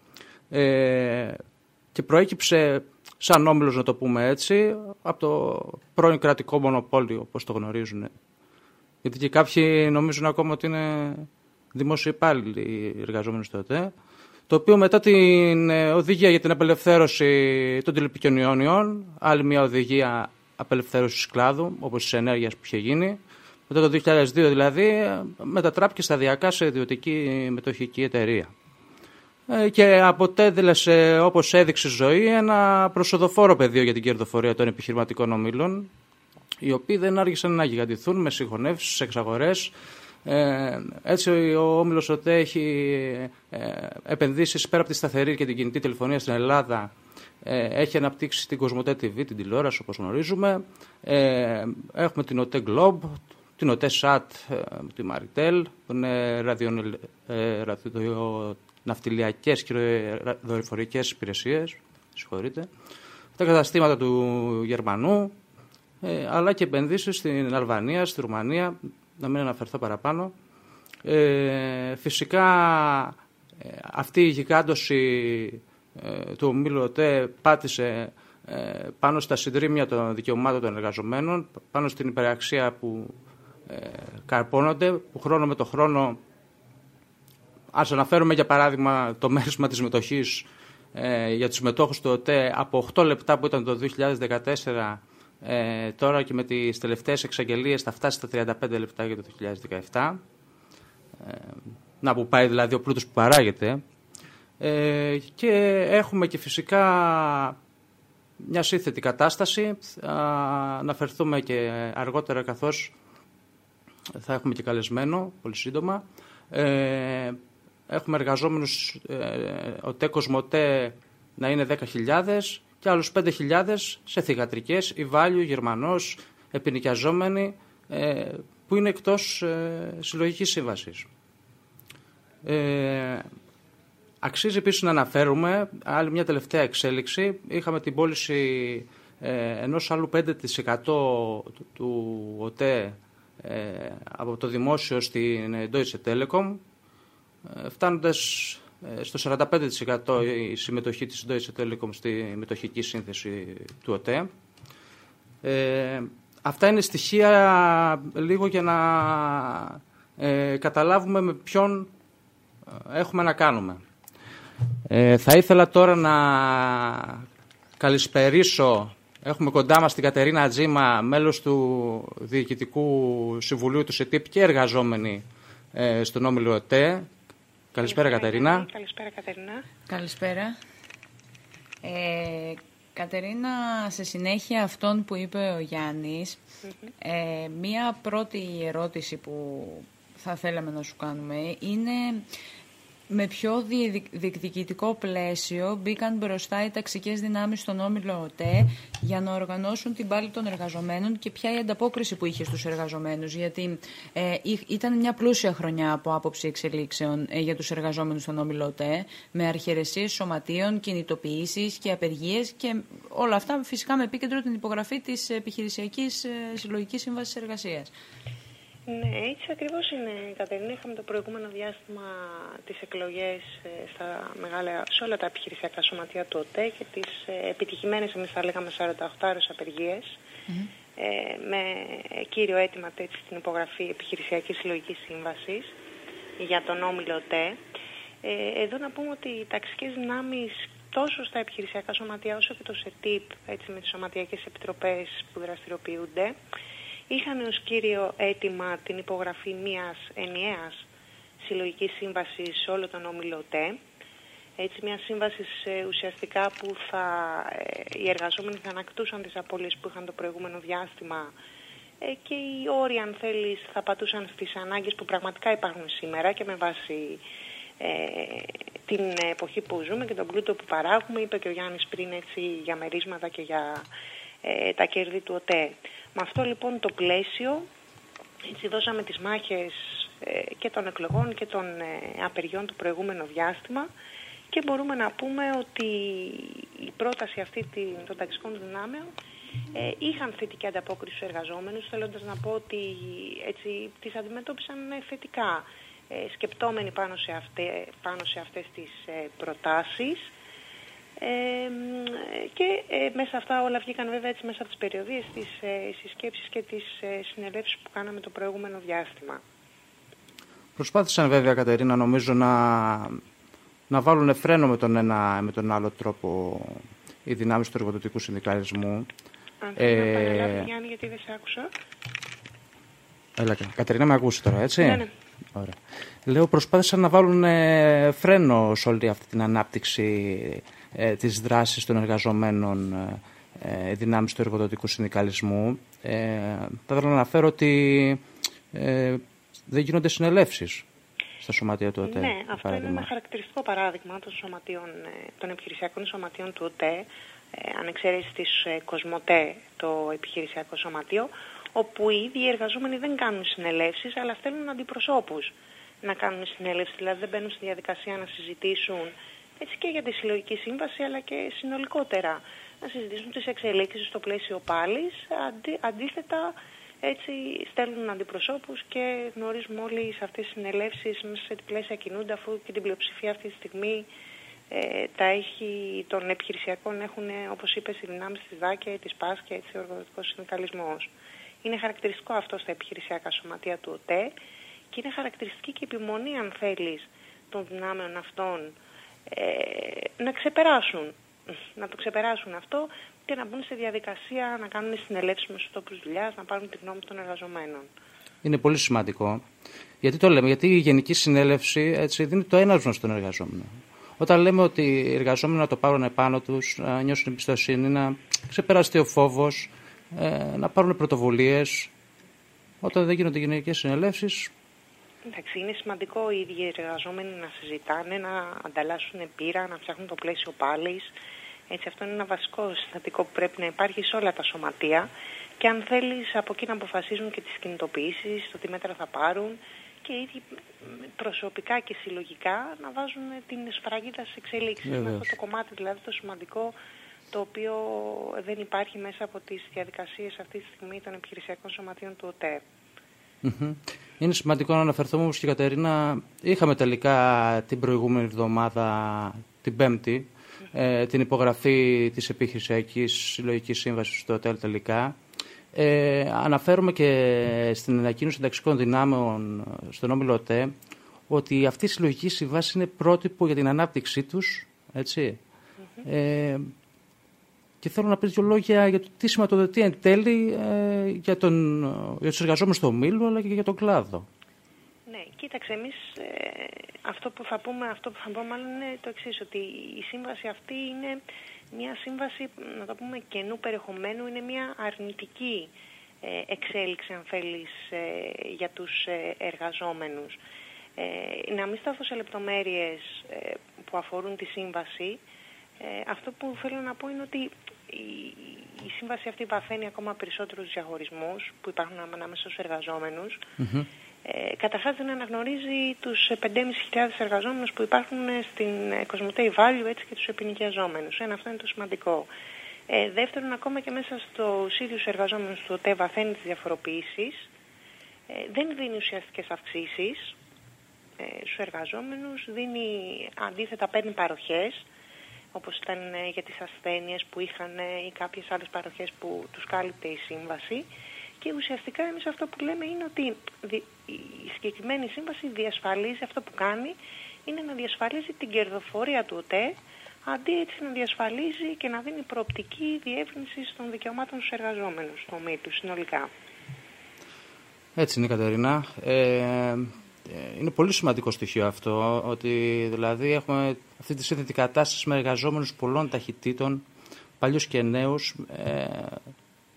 Και προέκυψε σαν όμιλος, να το πούμε έτσι, από το πρώην κρατικό μονοπόλιο, όπως το γνωρίζουν. Γιατί και κάποιοι νομίζουν ακόμα ότι είναι δημόσιοι υπάλληλοι οι εργαζόμενοι στο ΟΤΕ, το οποίο μετά την οδηγία για την απελευθέρωση των τηλεπικοινωνιών, άλλη μια οδηγία απελευθέρωσης κλάδου, όπως της ενέργειας που είχε γίνει, μετά το 2002 δηλαδή, μετατράπηκε σταδιακά σε ιδιωτική μετοχική εταιρεία. Και αποτέλεσε, όπως έδειξε η ζωή, ένα προσοδοφόρο πεδίο για την κερδοφορία των επιχειρηματικών ομίλων, οι οποίοι δεν άργησαν να γιγαντηθούν με συγχωνεύσεις, εξαγορές. Έτσι ο όμιλος ΟΤΕ έχει επενδύσεις πέρα από τη σταθερή και την κινητή τηλεφωνία στην Ελλάδα. Έχει αναπτύξει την Κοσμοτέ TV, την τηλεόραση όπως γνωρίζουμε. Έχουμε την ΟΤΕ Globe, την ΟΤΕ SAT, τη Maritel, τον ραδιοναυτιλιακές και δορυφορικές υπηρεσίες, τα καταστήματα του Γερμανού, αλλά και επενδύσεις στην Αλβανία, στη Ρουμανία, να μην αναφερθώ παραπάνω. Φυσικά αυτή η γιγάντωση του ομίλου ΟΤΕ πάτησε πάνω στα συντρίμμια των δικαιωμάτων των εργαζομένων, πάνω στην υπεραξία που καρπώνονται, που χρόνο με το χρόνο. Ας αναφέρουμε για παράδειγμα το μέρισμα της μετοχής για τους μετόχους του ΟΤΕ από 8 λεπτά που ήταν το 2014, τώρα και με τις τελευταίες εξαγγελίες θα φτάσει στα 35 λεπτά για το 2017. Να που πάει δηλαδή ο πλούτος που παράγεται. Και έχουμε και φυσικά μια σύνθετη κατάσταση. Αναφερθούμε και αργότερα, καθώς θα έχουμε και καλεσμένο πολύ σύντομα. Έχουμε εργαζόμενους ΟΤΕ Κοσμοτέ να είναι 10.000 και άλλους 5.000 σε θυγατρικές, η Βάλιο, Γερμανός, επινοικιαζόμενοι, που είναι εκτός συλλογικής σύμβασης. Αξίζει επίσης να αναφέρουμε άλλη μια τελευταία εξέλιξη. Είχαμε την πώληση ενός άλλου 5% του ΟΤΕ από το δημόσιο στην Deutsche Telekom, φτάνοντας στο 45% η συμμετοχή της Deutsche Telekom στη μετοχική σύνθεση του ΟΤΕ. Αυτά είναι στοιχεία λίγο για να καταλάβουμε με ποιον έχουμε να κάνουμε. Θα ήθελα τώρα να καλησπερίσω, έχουμε κοντά μας την Κατερίνα Τζίμα, μέλος του Διοικητικού Συμβουλίου του ΣΕΤΙΠ και εργαζόμενη στον όμιλο ΟΤΕ. Καλησπέρα Κατερίνα. Καλησπέρα Κατερίνα. Καλησπέρα. Κατερίνα, σε συνέχεια αυτών που είπε ο Γιάννης, μία πρώτη ερώτηση που θα θέλαμε να σου κάνουμε είναι με ποιο διεκδικητικό πλαίσιο μπήκαν μπροστά οι ταξικές δυνάμεις στον όμιλο ΟΤΕ για να οργανώσουν την πάλη των εργαζομένων και ποια η ανταπόκριση που είχε στους εργαζομένους. Γιατί ήταν μια πλούσια χρονιά από άποψη εξελίξεων για τους εργαζόμενους στον όμιλο ΟΤΕ, με αρχαιρεσίες σωματείων, κινητοποιήσεις και απεργίες και όλα αυτά φυσικά με επίκεντρο την υπογραφή της επιχειρησιακής συλλογικής σύμβασης εργασίας. Ναι, έτσι ακριβώς είναι, Κατερίνα. Είχαμε το προηγούμενο διάστημα τις εκλογές σε όλα τα επιχειρησιακά σωματεία του ΟΤΕ και τις επιτυχημένες, εμείς θα λέγαμε, 48ωρες απεργίες, με κύριο αίτημα την υπογραφή επιχειρησιακής συλλογικής σύμβασης για τον όμιλο ΟΤΕ. Εδώ να πούμε ότι οι ταξικές δυνάμεις τόσο στα επιχειρησιακά σωματεία όσο και το ΣΕΤΙΠ, έτσι, με τις σωματιακές επιτροπές που δραστηριοποιούνται, είχαν ως κύριο αίτημα την υπογραφή μιας ενιαίας συλλογικής σύμβασης σε όλο τον όμιλο ΟΤΕ. Έτσι, μια σύμβαση ουσιαστικά που οι εργαζόμενοι θα ανακτούσαν τις απώλειες που είχαν το προηγούμενο διάστημα και οι όροι, αν θέλεις, θα πατούσαν στις ανάγκες που πραγματικά υπάρχουν σήμερα και με βάση την εποχή που ζούμε και τον πλούτο που παράγουμε. Είπε και ο Γιάννης πριν, έτσι, για μερίσματα και για τα κέρδη του ΟΤΕ. Με αυτό λοιπόν το πλαίσιο, έτσι, δώσαμε τις μάχες και των εκλογών και των απεργιών του προηγούμενο διάστημα και μπορούμε να πούμε ότι η πρόταση αυτή των ταξικών δυνάμεων είχαν θετική ανταπόκριση στους εργαζόμενους, θέλοντας να πω ότι έτσι, τις αντιμετώπισαν θετικά, σκεπτόμενοι πάνω σε αυτές τις προτάσεις. Και μέσα αυτά όλα βγήκαν βέβαια έτσι μέσα από τις περιοδίες, τις συσκέψεις και τις συνελεύσεις που κάναμε το προηγούμενο διάστημα. Προσπάθησαν βέβαια, Κατερίνα, νομίζω να βάλουν φρένο με τον ένα με τον άλλο τρόπο οι δυνάμεις του εργοδοτικού συνδικαλισμού. Αν θέλει να παραλάβει, Γιάννη, γιατί δεν σε άκουσα. Έλα, Κατερίνα, με ακούσει τώρα, έτσι? Ναι. Ωραία. Λέω, προσπάθησαν να βάλουν φρένο σε όλη αυτή την ανάπτυξη της δράσης των εργαζομένων δυνάμεις του εργοδοτικού συνδικαλισμού. Θα ήθελα να αναφέρω ότι δεν γίνονται συνελεύσεις στα σωματεία του ΟΤΕ. Ναι, αυτό είναι ένα χαρακτηριστικό παράδειγμα των επιχειρησιακών σωματείων του ΟΤΕ, αν εξαιρέσει της Κοσμοτέ, το επιχειρησιακό σωματείο, όπου οι ίδιοι εργαζόμενοι δεν κάνουν συνελεύσεις, αλλά στέλνουν αντιπροσώπους να κάνουν συνέλευση, δηλαδή δεν μπαίνουν στη διαδικασία να συζητήσουν έτσι και για τη συλλογική σύμβαση, αλλά και συνολικότερα να συζητήσουν τις εξελίξεις στο πλαίσιο πάλης. Αντίθετα, έτσι στέλνουν αντιπροσώπους και γνωρίζουμε όλοι σε αυτές τις συνελεύσεις μέσα σε τι πλαίσια κινούνται, αφού και την πλειοψηφία αυτή τη στιγμή των επιχειρησιακών έχουν, όπως είπες, οι δυνάμεις της ΔΑΚΕ, της ΠΑΣ και έτσι ο εργοδοτικός συνδικαλισμός. Είναι χαρακτηριστικό αυτό στα επιχειρησιακά σωματεία του ΟΤΕ και είναι χαρακτηριστική και η επιμονή, αν θέλεις, των δυνάμεων αυτών να το ξεπεράσουν αυτό και να μπουν σε διαδικασία να κάνουν συνελεύσεις με στους τόπους δουλειάς, να πάρουν τη γνώμη των εργαζομένων. Είναι πολύ σημαντικό. Γιατί το λέμε? Γιατί η Γενική Συνέλευση έτσι, δίνει το έναυσμα στον εργαζόμενο. Όταν λέμε ότι οι εργαζόμενοι να το πάρουν επάνω τους, να νιώσουν εμπιστοσύνη, να ξεπεραστεί ο φόβος, να πάρουν πρωτοβουλίες, όταν δεν γίνονται γενικές συνελεύσεις. Εντάξει, είναι σημαντικό οι ίδιοι εργαζόμενοι να συζητάνε, να ανταλλάσσουν πείρα, να φτιάχνουν το πλαίσιο πάλης. Έτσι, αυτό είναι ένα βασικό συστατικό που πρέπει να υπάρχει σε όλα τα σωματεία και αν θέλεις από εκεί να αποφασίζουν και τις κινητοποιήσεις, το τι μέτρα θα πάρουν και οι ίδιοι προσωπικά και συλλογικά να βάζουν την σφραγίδα στις εξελίξεις. Με αυτό το κομμάτι δηλαδή το σημαντικό, το οποίο δεν υπάρχει μέσα από τις διαδικασίες αυτή τη στιγμή των επιχειρησιακών σωματείων του ΟΤΕ. Είναι σημαντικό να αναφερθούμε όμως και, Κατερίνα, είχαμε τελικά την προηγούμενη εβδομάδα, την Πέμπτη, την υπογραφή της επιχειρησιακής συλλογικής σύμβασης στο ΟΤΕ τελικά. Αναφέρουμε και στην ανακοίνωση ταξικών δυνάμεων στον Όμιλο ΟΤΕ ότι αυτή η συλλογική σύμβαση είναι πρότυπο για την ανάπτυξή τους, έτσι. Και θέλω να πεις δύο λόγια για το τι σηματοδοτεί εν τέλει για τους εργαζόμενους στο Ομίλο, αλλά και για τον κλάδο. Ναι, κοίταξε, εμείς αυτό που θα πούμε μάλλον είναι το εξής, ότι η σύμβαση αυτή είναι μια σύμβαση, να το πούμε, καινού περιεχομένου, είναι μια αρνητική εξέλιξη, αν θέλεις, για τους εργαζόμενους. Να μην σταθώ σε λεπτομέρειες που αφορούν τη σύμβαση, αυτό που θέλω να πω είναι ότι η σύμβαση αυτή βαθαίνει ακόμα περισσότερους διαχωρισμούς που υπάρχουν ανάμεσα στους εργαζόμενους. Καταρχάς δεν αναγνωρίζει τους 5.500 εργαζόμενους που υπάρχουν στην Κοσμοτέ Value, έτσι, και τους επινοικιαζόμενους. Αυτό είναι το σημαντικό. Δεύτερον, ακόμα και μέσα στους ίδιους εργαζόμενους του ΟΤΕ βαθαίνει τις διαφοροποιήσεις. Δεν δίνει ουσιαστικές αυξήσεις στους εργαζόμενους, αντίθετα παίρνει παροχές, όπως ήταν για τις ασθένειες που είχαν ή κάποιες άλλες παροχές που τους κάλυπτε η σύμβαση. Και ουσιαστικά εμείς αυτό που λέμε είναι ότι η συγκεκριμένη σύμβαση διασφαλίζει, αυτό που κάνει είναι να διασφαλίζει την κερδοφορία του ΟΤΕ, αντί έτσι να διασφαλίζει και να δίνει προοπτική διεύρυνση των δικαιωμάτων στους εργαζόμενους, στο ΟΜΗ συνολικά. Έτσι είναι, Κατερίνα. Είναι πολύ σημαντικό στοιχείο αυτό, ότι δηλαδή έχουμε αυτή τη σύνθετη κατάσταση με εργαζόμενους πολλών ταχυτήτων, παλιούς και νέους,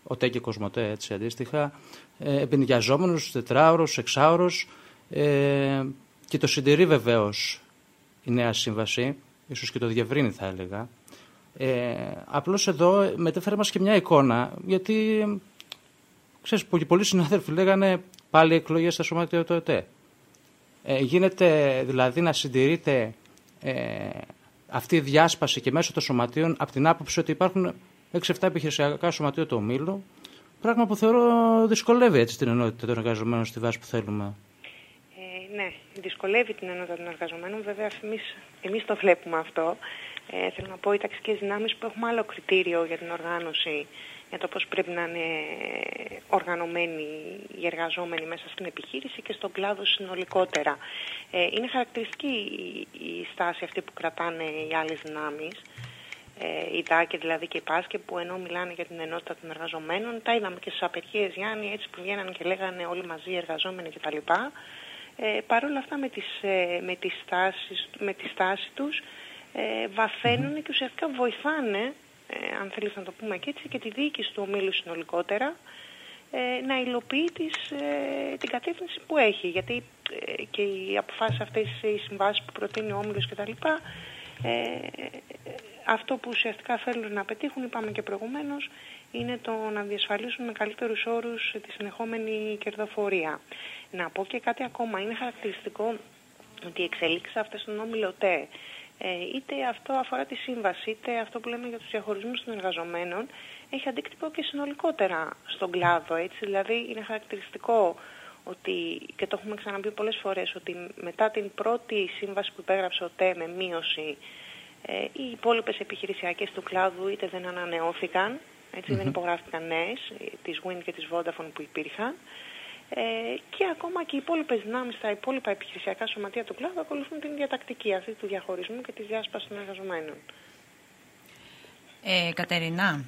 ΟΤΕ και Κοσμοτέ, έτσι αντίστοιχα, εμπενοικιαζόμενους, 4ωρους, 6ωρους, και το συντηρεί βεβαίως η νέα σύμβαση, ίσως και το διευρύνει θα έλεγα. Απλώς εδώ μετέφερε μας και μια εικόνα, γιατί ξέρεις, πολλοί συνάδελφοι λέγανε πάλι εκλογές στα σωματεία του ΟΤΕ. Γίνεται δηλαδή να συντηρείται αυτή η διάσπαση και μέσω των σωματείων από την άποψη ότι υπάρχουν 6-7 επιχειρησιακά σωματεία του ομίλου, πράγμα που θεωρώ δυσκολεύει έτσι την ενότητα των εργαζομένων στη βάση που θέλουμε. Ναι, δυσκολεύει την ενότητα των εργαζομένων. Βέβαια, εμείς το βλέπουμε αυτό. Θέλω να πω, οι ταξικές δυνάμεις που έχουμε άλλο κριτήριο για την οργάνωση, για το πώς πρέπει να είναι οργανωμένοι οι εργαζόμενοι μέσα στην επιχείρηση και στον κλάδο συνολικότερα. Είναι χαρακτηριστική η στάση αυτή που κρατάνε οι άλλες δυνάμεις, η ΤΑΚΕ δηλαδή και η ΠΑΣΚΕ, που ενώ μιλάνε για την ενότητα των εργαζομένων, τα είδαμε και στις απεργίες, Γιάννη, έτσι που βγαίνανε και λέγανε όλοι μαζί οι εργαζόμενοι κτλ. Παρ' όλα αυτά με τη στάση τους βαθαίνουν και ουσιαστικά βοηθάνε, αν θέλεις να το πούμε και έτσι, και τη διοίκηση του ομίλου συνολικότερα να υλοποιεί την κατεύθυνση που έχει. Γιατί και οι αποφάσεις αυτές, οι συμβάσεις που προτείνει ο όμιλος κτλ., αυτό που ουσιαστικά θέλουν να πετύχουν, είπαμε και προηγουμένως, είναι το να διασφαλίσουν με καλύτερους όρους τη συνεχόμενη κερδοφορία. Να πω και κάτι ακόμα. Είναι χαρακτηριστικό ότι οι εξελίξεις αυτές στον όμιλο ΤΕ, είτε αυτό αφορά τη σύμβαση, είτε αυτό που λέμε για τους διαχωρισμούς των εργαζομένων, έχει αντίκτυπο και συνολικότερα στον κλάδο. Έτσι. Δηλαδή είναι χαρακτηριστικό ότι, και το έχουμε ξαναπεί πολλές φορές, ότι μετά την πρώτη σύμβαση που υπέγραψε ο ΤΕ με μείωση, οι υπόλοιπες επιχειρησιακές του κλάδου είτε δεν ανανεώθηκαν, έτσι, δεν υπογράφηκαν νέες, της WIN και της Vodafone που υπήρχαν, και ακόμα και οι υπόλοιπες δυνάμεις, τα υπόλοιπα επιχειρησιακά σωματεία του κλάδου ακολουθούν την διατακτική αυτή του διαχωρισμού και της διάσπασης των εργαζομένων. Κατερινά,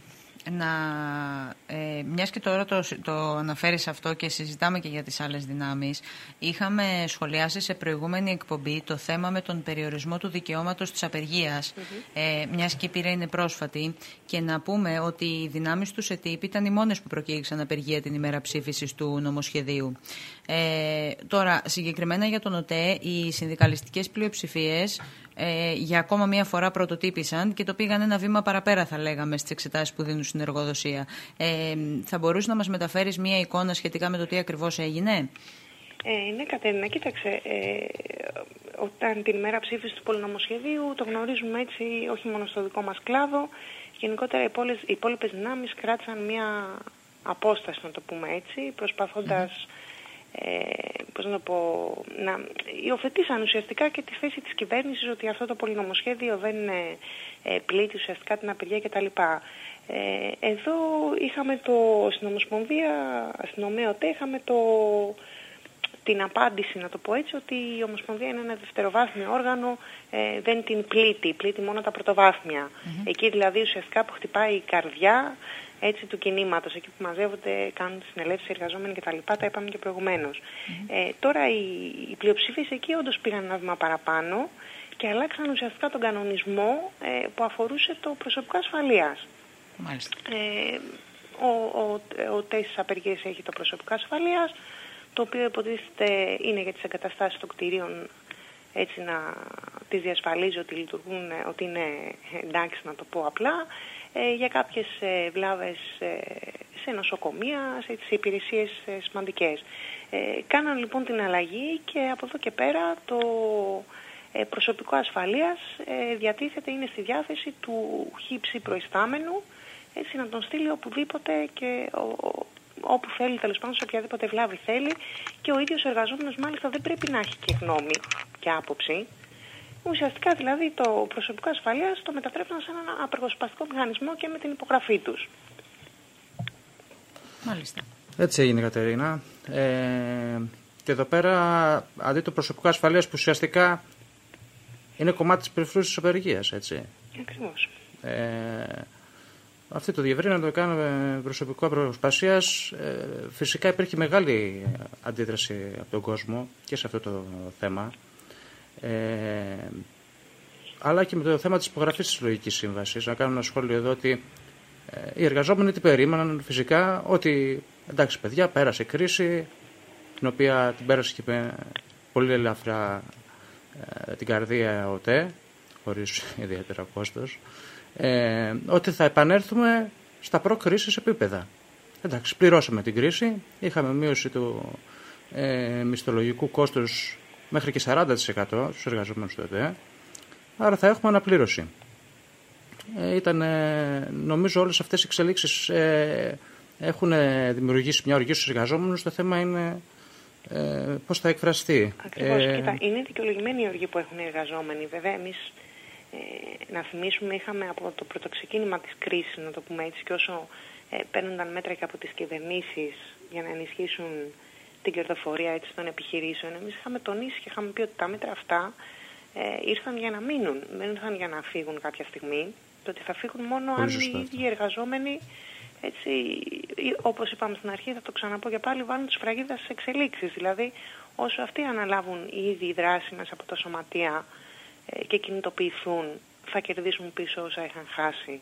μιας και τώρα το αναφέρεις αυτό και συζητάμε και για τις άλλες δυνάμεις, είχαμε σχολιάσει σε προηγούμενη εκπομπή το θέμα με τον περιορισμό του δικαιώματος της απεργίας, μιας και η πείρα είναι πρόσφατη, και να πούμε ότι οι δυνάμεις του ΣΕΤΙΠ ήταν οι μόνες που προκήρυξαν απεργία την ημέρα ψήφισης του νομοσχεδίου. Τώρα, συγκεκριμένα για τον ΟΤΕ, οι συνδικαλιστικές πλειοψηφίες για ακόμα μία φορά πρωτοτύπησαν και το πήγαν ένα βήμα παραπέρα, θα λέγαμε, στις εξετάσεις που δίνουν στην εργοδοσία. Θα μπορούσε να μας μεταφέρεις μία εικόνα σχετικά με το τι ακριβώς έγινε? Ναι, Κατερίνα, κοίταξε. Όταν την ημέρα ψήφισης του πολυνομοσχεδίου, το γνωρίζουμε έτσι όχι μόνο στο δικό μας κλάδο, γενικότερα οι υπόλοιπες δυνάμεις κράτησαν μία απόσταση, να το πούμε έτσι, προσπαθώντας πώς να το πω, να υιοθετήσαν ουσιαστικά και τη θέση της κυβέρνησης ότι αυτό το πολυνομοσχέδιο δεν πλήττει ουσιαστικά την απεργία κτλ. Εδώ είχαμε στην Ομοσπονδία, στην ΟΜΕΟΤΕ, είχαμε την απάντηση, να το πω έτσι, ότι η Ομοσπονδία είναι ένα δευτεροβάθμιο όργανο, δεν την πλήττει μόνο τα πρωτοβάθμια. Εκεί δηλαδή ουσιαστικά που χτυπάει η καρδιά, έτσι, του κινήματος, εκεί που μαζεύονται, κάνουν συνελεύσεις εργαζόμενοι κτλ. Τα είπαμε και προηγουμένως. Τώρα οι πλειοψηφίες εκεί όντως πήγαν ένα βήμα παραπάνω και αλλάξαν ουσιαστικά τον κανονισμό που αφορούσε το προσωπικό ασφαλείας. Ο τέσσερις απεργίες έχει το προσωπικό ασφαλείας, το οποίο υποτίθεται είναι για τις εγκαταστάσεις των κτηρίων, έτσι να τις διασφαλίζει ότι λειτουργούν, ότι είναι εντάξει, να το πω απλά, για κάποιες βλάβες σε νοσοκομεία, σε υπηρεσίες σημαντικές. Κάναν λοιπόν την αλλαγή και από εδώ και πέρα το προσωπικό ασφαλείας διατίθεται, είναι στη διάθεση του χύψη προϊστάμενου, έτσι να τον στείλει οπουδήποτε και όπου θέλει, τέλος πάντων, σε οποιαδήποτε βλάβη θέλει, και ο ίδιος ο εργαζόμενος μάλιστα δεν πρέπει να έχει και γνώμη και άποψη. Ουσιαστικά δηλαδή το προσωπικό ασφαλείας το μετατρέπουν σε έναν απεργοσπαστικό μηχανισμό και με την υπογραφή τους. Μάλιστα. Έτσι έγινε, Κατερίνα. Και εδώ πέρα, αντί το προσωπικό ασφαλείας που ουσιαστικά είναι κομμάτι της περιφρούσης της απεργίας, έτσι. Ακριβώς. Αυτή το διευρύνω, το κάνουμε προσωπικό απεργοσπασίας. Φυσικά υπήρχε μεγάλη αντίδραση από τον κόσμο και σε αυτό το θέμα. Αλλά και με το θέμα της υπογραφής της Συλλογικής Σύμβασης. Να κάνω ένα σχόλιο εδώ ότι Οι εργαζόμενοι τι περίμεναν? Φυσικά ότι εντάξει παιδιά, πέρασε κρίση, την οποία την πέρασε και με πολύ ελαφρά την καρδία ΟΤΕ, χωρίς ιδιαίτερα κόστος, ότι θα επανέλθουμε στα προ-κρίσης επίπεδα. Εντάξει, πληρώσαμε την κρίση, είχαμε μείωση του μισθολογικού κόστους μέχρι και 40% στους εργαζόμενους του ΟΤΕ, άρα θα έχουμε αναπλήρωση. Νομίζω όλες αυτές οι εξελίξεις έχουν δημιουργήσει μια οργή στους εργαζόμενους. Το θέμα είναι πώς θα εκφραστεί. Ακριβώς. Κοίτα, είναι δικαιολογημένη η οργή που έχουν οι εργαζόμενοι. Βέβαια, εμείς να θυμίσουμε, είχαμε από το πρωτοξεκίνημα της κρίσης, να το πούμε έτσι, και όσο παίρνονταν μέτρα και από τις κυβερνήσεις για να ενισχύσουν την κερδοφορία έτσι, των επιχειρήσεων, εμείς είχαμε τονίσει και είχαμε πει ότι τα μέτρα αυτά ήρθαν για να μείνουν, δεν ήρθαν για να φύγουν κάποια στιγμή. Το ότι θα φύγουν μόνο αν οι ίδιοι εργαζόμενοι, έτσι, όπως είπαμε στην αρχή, θα το ξαναπώ και πάλι, βάλουν τη σφραγίδα στις εξελίξεις. Δηλαδή, όσο αυτοί αναλάβουν οι ίδιοι δράση μέσα από τα σωματεία και κινητοποιηθούν, θα κερδίσουν πίσω όσα είχαν χάσει.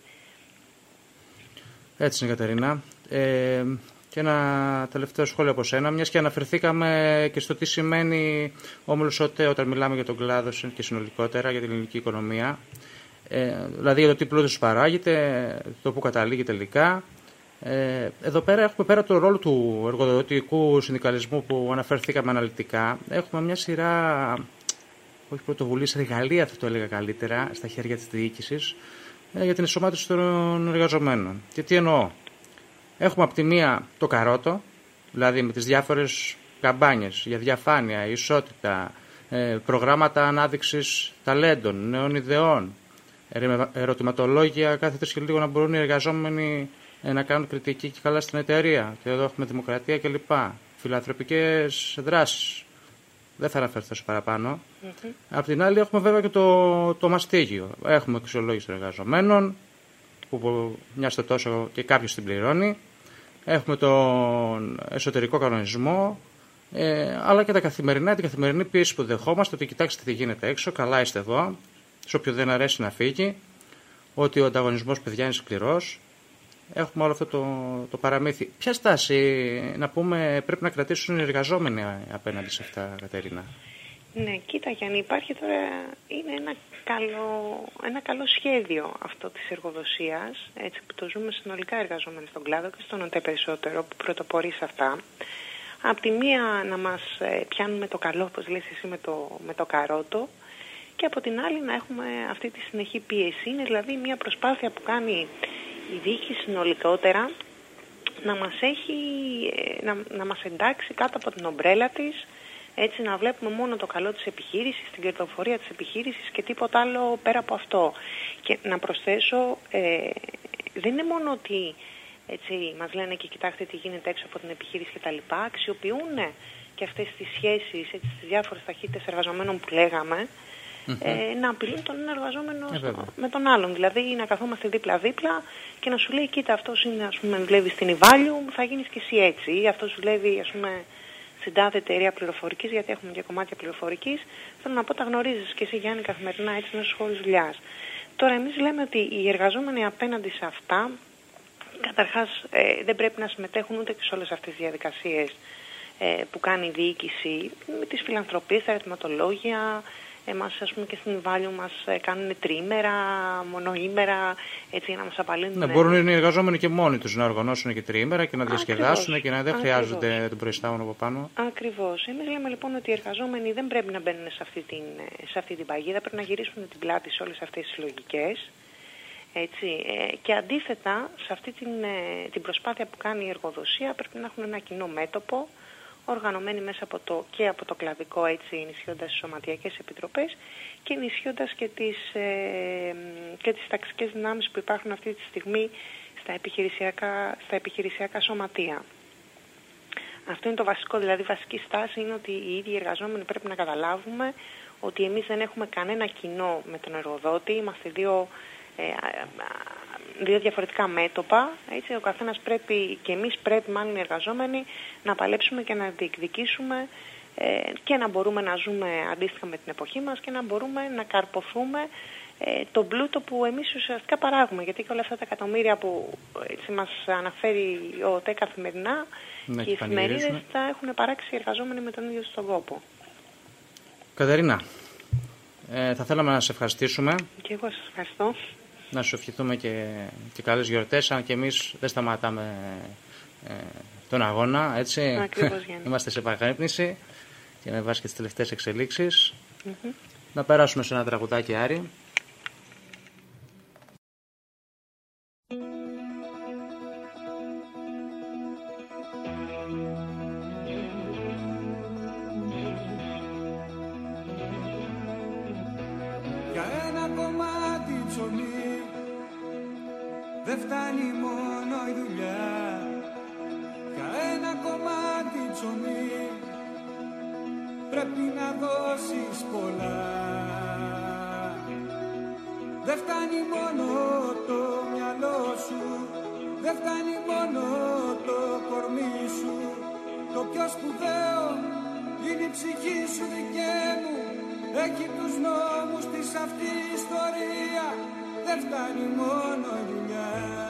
Έτσι είναι, Κατερίνα. Και ένα τελευταίο σχόλιο από σένα, μιας και αναφερθήκαμε και στο τι σημαίνει όμιλος ΟΤΕ όταν μιλάμε για τον κλάδο και συνολικότερα για την ελληνική οικονομία. Δηλαδή για το τι πλούτος παράγεται, το που καταλήγει τελικά. Εδώ πέρα έχουμε, πέρα από το ρόλο του εργοδοτικού συνδικαλισμού που αναφερθήκαμε αναλυτικά, έχουμε μια σειρά, όχι πρωτοβουλίες, εργαλεία θα το έλεγα καλύτερα, στα χέρια της διοίκησης για την ενσωμάτωση των εργαζομένων. Και τι εννοώ? Έχουμε από τη μία το καρότο, δηλαδή με τις διάφορες καμπάνιες για διαφάνεια, ισότητα, προγράμματα ανάδειξης ταλέντων, νέων ιδεών, ερωτηματολόγια κάθε 3 και λίγο να μπορούν οι εργαζόμενοι να κάνουν κριτική και καλά στην εταιρεία. Και εδώ έχουμε δημοκρατία κλπ. Φιλανθρωπικές δράσεις. Δεν θα αναφερθώ σε παραπάνω. Απ' την άλλη έχουμε βέβαια και το μαστίγιο. Έχουμε αξιολόγηση των εργαζομένων, που μοιάζεται τόσο και κάποιος την πληρώνει. Έχουμε τον εσωτερικό κανονισμό, αλλά και την καθημερινή πίεση που δεχόμαστε, ότι κοιτάξτε τι γίνεται έξω, καλά είστε εδώ, σε όποιον δεν αρέσει να φύγει, ότι ο ανταγωνισμός, παιδιά, είναι σκληρός. Έχουμε όλο αυτό το παραμύθι. Ποια στάση, να πούμε, πρέπει να κρατήσουν οι εργαζόμενοι απέναντι σε αυτά, Κατερίνα? Ναι, κοίτα Γιάννη, υπάρχει τώρα, είναι ένα καλό σχέδιο αυτό της εργοδοσίας, έτσι που το ζούμε συνολικά εργαζόμενοι στον κλάδο και στον ΟΤΕ περισσότερο, που πρωτοπορεί σε αυτά. Απ' τη μία να μας πιάνουν με το καλό, όπως λες εσύ, με το καρότο, και από την άλλη να έχουμε αυτή τη συνεχή πίεση. Είναι δηλαδή μια προσπάθεια που κάνει η διοίκηση συνολικότερα να μας εντάξει κάτω από την ομπρέλα της, έτσι να βλέπουμε μόνο το καλό της επιχείρησης, την κερδοφορία της επιχείρησης και τίποτα άλλο πέρα από αυτό. Και να προσθέσω, δεν είναι μόνο ότι έτσι, μας λένε και κοιτάξτε τι γίνεται έξω από την επιχείρηση και τα λοιπά, αξιοποιούν και αυτές τις σχέσεις, έτσι, τις διάφορες ταχύτητες εργαζομένων που λέγαμε, να απειλούν τον ένα εργαζόμενο με τον άλλον. Δηλαδή να καθόμαστε δίπλα-δίπλα και να σου λέει κοίτα, αυτός είναι, ας πούμε, δουλεύει στην Ιβάλιου, θα γίνεις και εσύ έτσι. Ή αυτός δουλεύει, ας πούμε, στην τάδε εταιρεία πληροφορικής, γιατί έχουμε και κομμάτια πληροφορικής. Θέλω να πω, τα γνωρίζεις και εσύ, Γιάννη, καθημερινά, έτσι, μέσα στους χώρους δουλειάς. Τώρα εμείς λέμε ότι οι εργαζόμενοι απέναντι σε αυτά, καταρχάς δεν πρέπει να συμμετέχουν ούτε και σε όλες αυτές τις διαδικασίες που κάνει η διοίκηση, με τις φιλανθρωπίες, τα ερωτηματολόγια. Εμάς, ας πούμε, και στην Ιβάλιου μας κάνουν τριήμερα, μονοήμερα, έτσι, για να μας απαλύνουν. Ναι, μπορούν οι εργαζόμενοι και μόνοι τους να οργανώσουν και τριήμερα και να διασκεδάσουν και να δεν χρειάζονται τον προϊστάμενο από πάνω. Ακριβώς. Εμείς λέμε λοιπόν ότι οι εργαζόμενοι δεν πρέπει να μπαίνουν σε αυτή την παγίδα, πρέπει να γυρίσουν την πλάτη σε όλες αυτές τις λογικές. Έτσι, και αντίθετα, σε αυτή την προσπάθεια που κάνει η εργοδοσία, πρέπει να έχουν ένα κοινό μέτωπο, οργανωμένοι μέσα από το κλαδικό, έτσι, ενισχύοντας τις σωματιακές επιτροπές και ενισχύοντας και τις ταξικές δυνάμεις που υπάρχουν αυτή τη στιγμή στα επιχειρησιακά σωματεία. Αυτό είναι το βασικό, δηλαδή η βασική στάση είναι ότι οι ίδιοι εργαζόμενοι πρέπει να καταλάβουμε ότι εμείς δεν έχουμε κανένα κοινό με τον εργοδότη, είμαστε δύο διαφορετικά μέτωπα, έτσι, ο καθένας πρέπει και εμείς πρέπει, μάλλον οι εργαζόμενοι, να παλέψουμε και να διεκδικήσουμε και να μπορούμε να ζούμε αντίστοιχα με την εποχή μας και να μπορούμε να καρποθούμε τον πλούτο που εμείς ουσιαστικά παράγουμε. Γιατί και όλα αυτά τα εκατομμύρια που έτσι μας αναφέρει ο ΟΤΕ καθημερινά και οι εφημερίδες τα έχουν παράξει οι εργαζόμενοι με τον ίδιο τον κόπο. Κατερίνα, θα θέλαμε να σε ευχαριστήσουμε. Και εγώ σας ευχαριστώ. Να σου ευχηθούμε και καλές γιορτές, αν και εμείς δεν σταματάμε τον αγώνα, έτσι. Ακριβώς, Γιάννη. Είμαστε σε επαγρύπνηση και με βάση και τις τελευταίες εξελίξεις. Να περάσουμε σε ένα τραγουδάκι, Άρη. Για ένα κομμάτι ψωμί δεν φτάνει μόνο η δουλειά. Για ένα κομμάτι ψωμί πρέπει να δώσεις πολλά. Δεν φτάνει μόνο το μυαλό σου, δεν φτάνει μόνο το κορμί σου. Το πιο σπουδαίο είναι η ψυχή σου, δικέ μου. Έχει τους νόμους της αυτή η ιστορία. Δεν φτάνει μόνο η δουλειά.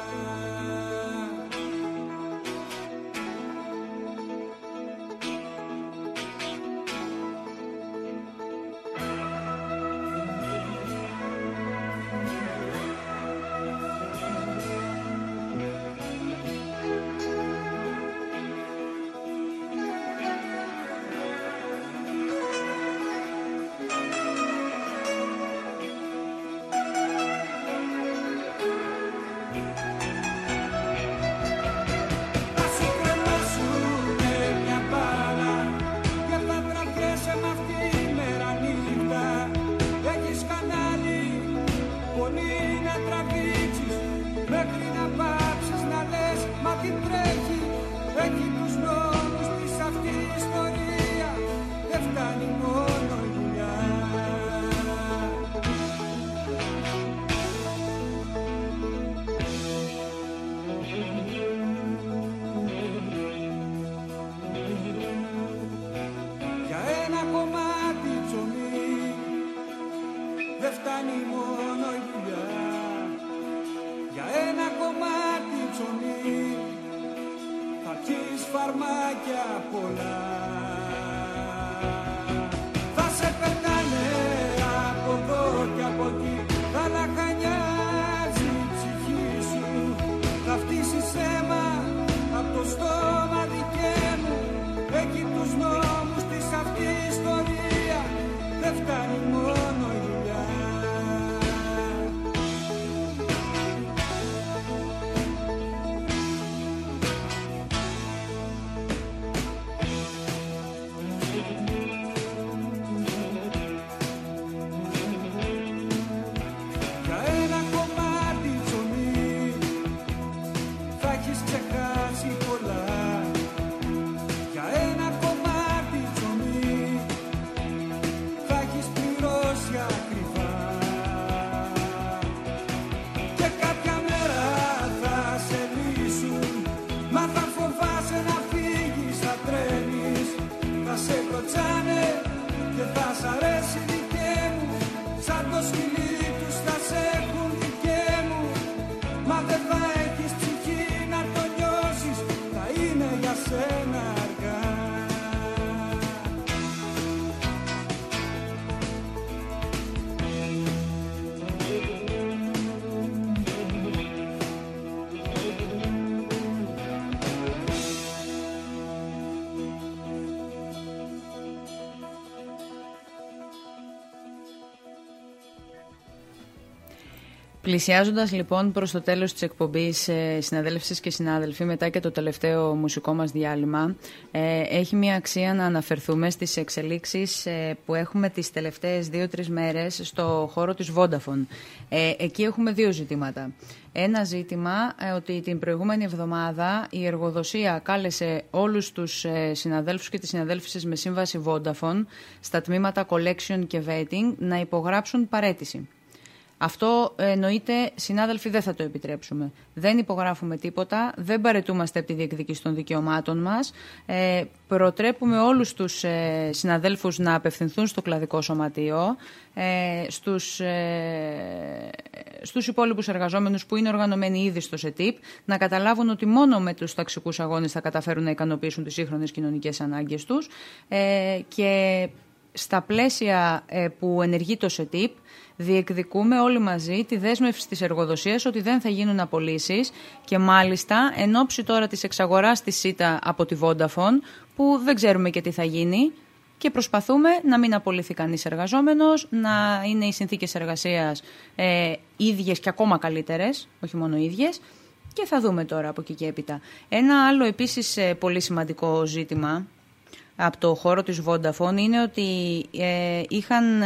Πλησιάζοντας λοιπόν προς το τέλος της εκπομπής, συναδέλφες και συνάδελφοι, μετά και το τελευταίο μουσικό μας διάλειμμα, έχει μια αξία να αναφερθούμε στις εξελίξεις που έχουμε τις τελευταίες 2-3 μέρες στο χώρο της Vodafone. Εκεί έχουμε δύο ζητήματα. Ένα ζήτημα ότι την προηγούμενη εβδομάδα η εργοδοσία κάλεσε όλους τους συναδέλφους και τις συναδέλφισες με σύμβαση Vodafone στα τμήματα Collection και Vetting να υπογράψουν παραίτηση. Αυτό εννοείται, συνάδελφοι, δεν θα το επιτρέψουμε. Δεν υπογράφουμε τίποτα, δεν παραιτούμαστε από τη διεκδίκηση των δικαιωμάτων μας. Προτρέπουμε όλους τους συναδέλφους να απευθυνθούν στο κλαδικό σωματείο, στους υπόλοιπους εργαζόμενους που είναι οργανωμένοι ήδη στο ΣΕΤΙΠ, να καταλάβουν ότι μόνο με τους ταξικούς αγώνες θα καταφέρουν να ικανοποιήσουν τις σύγχρονες κοινωνικές ανάγκες τους, και στα πλαίσια που ενεργεί το ΣΕΤΙΠ διεκδικούμε όλοι μαζί τη δέσμευση της εργοδοσίας ότι δεν θα γίνουν απολύσεις, και μάλιστα εν ώψη τώρα της εξαγοράς της ΣΥΤΑ από τη Vodafone, που δεν ξέρουμε και τι θα γίνει, και προσπαθούμε να μην απολυθεί κανείς εργαζόμενος, να είναι οι συνθήκες εργασίας ίδιες και ακόμα καλύτερες, όχι μόνο ίδιες, και θα δούμε τώρα από εκεί και έπειτα. Ένα άλλο επίσης πολύ σημαντικό ζήτημα από το χώρο της Vodafone είναι ότι είχαν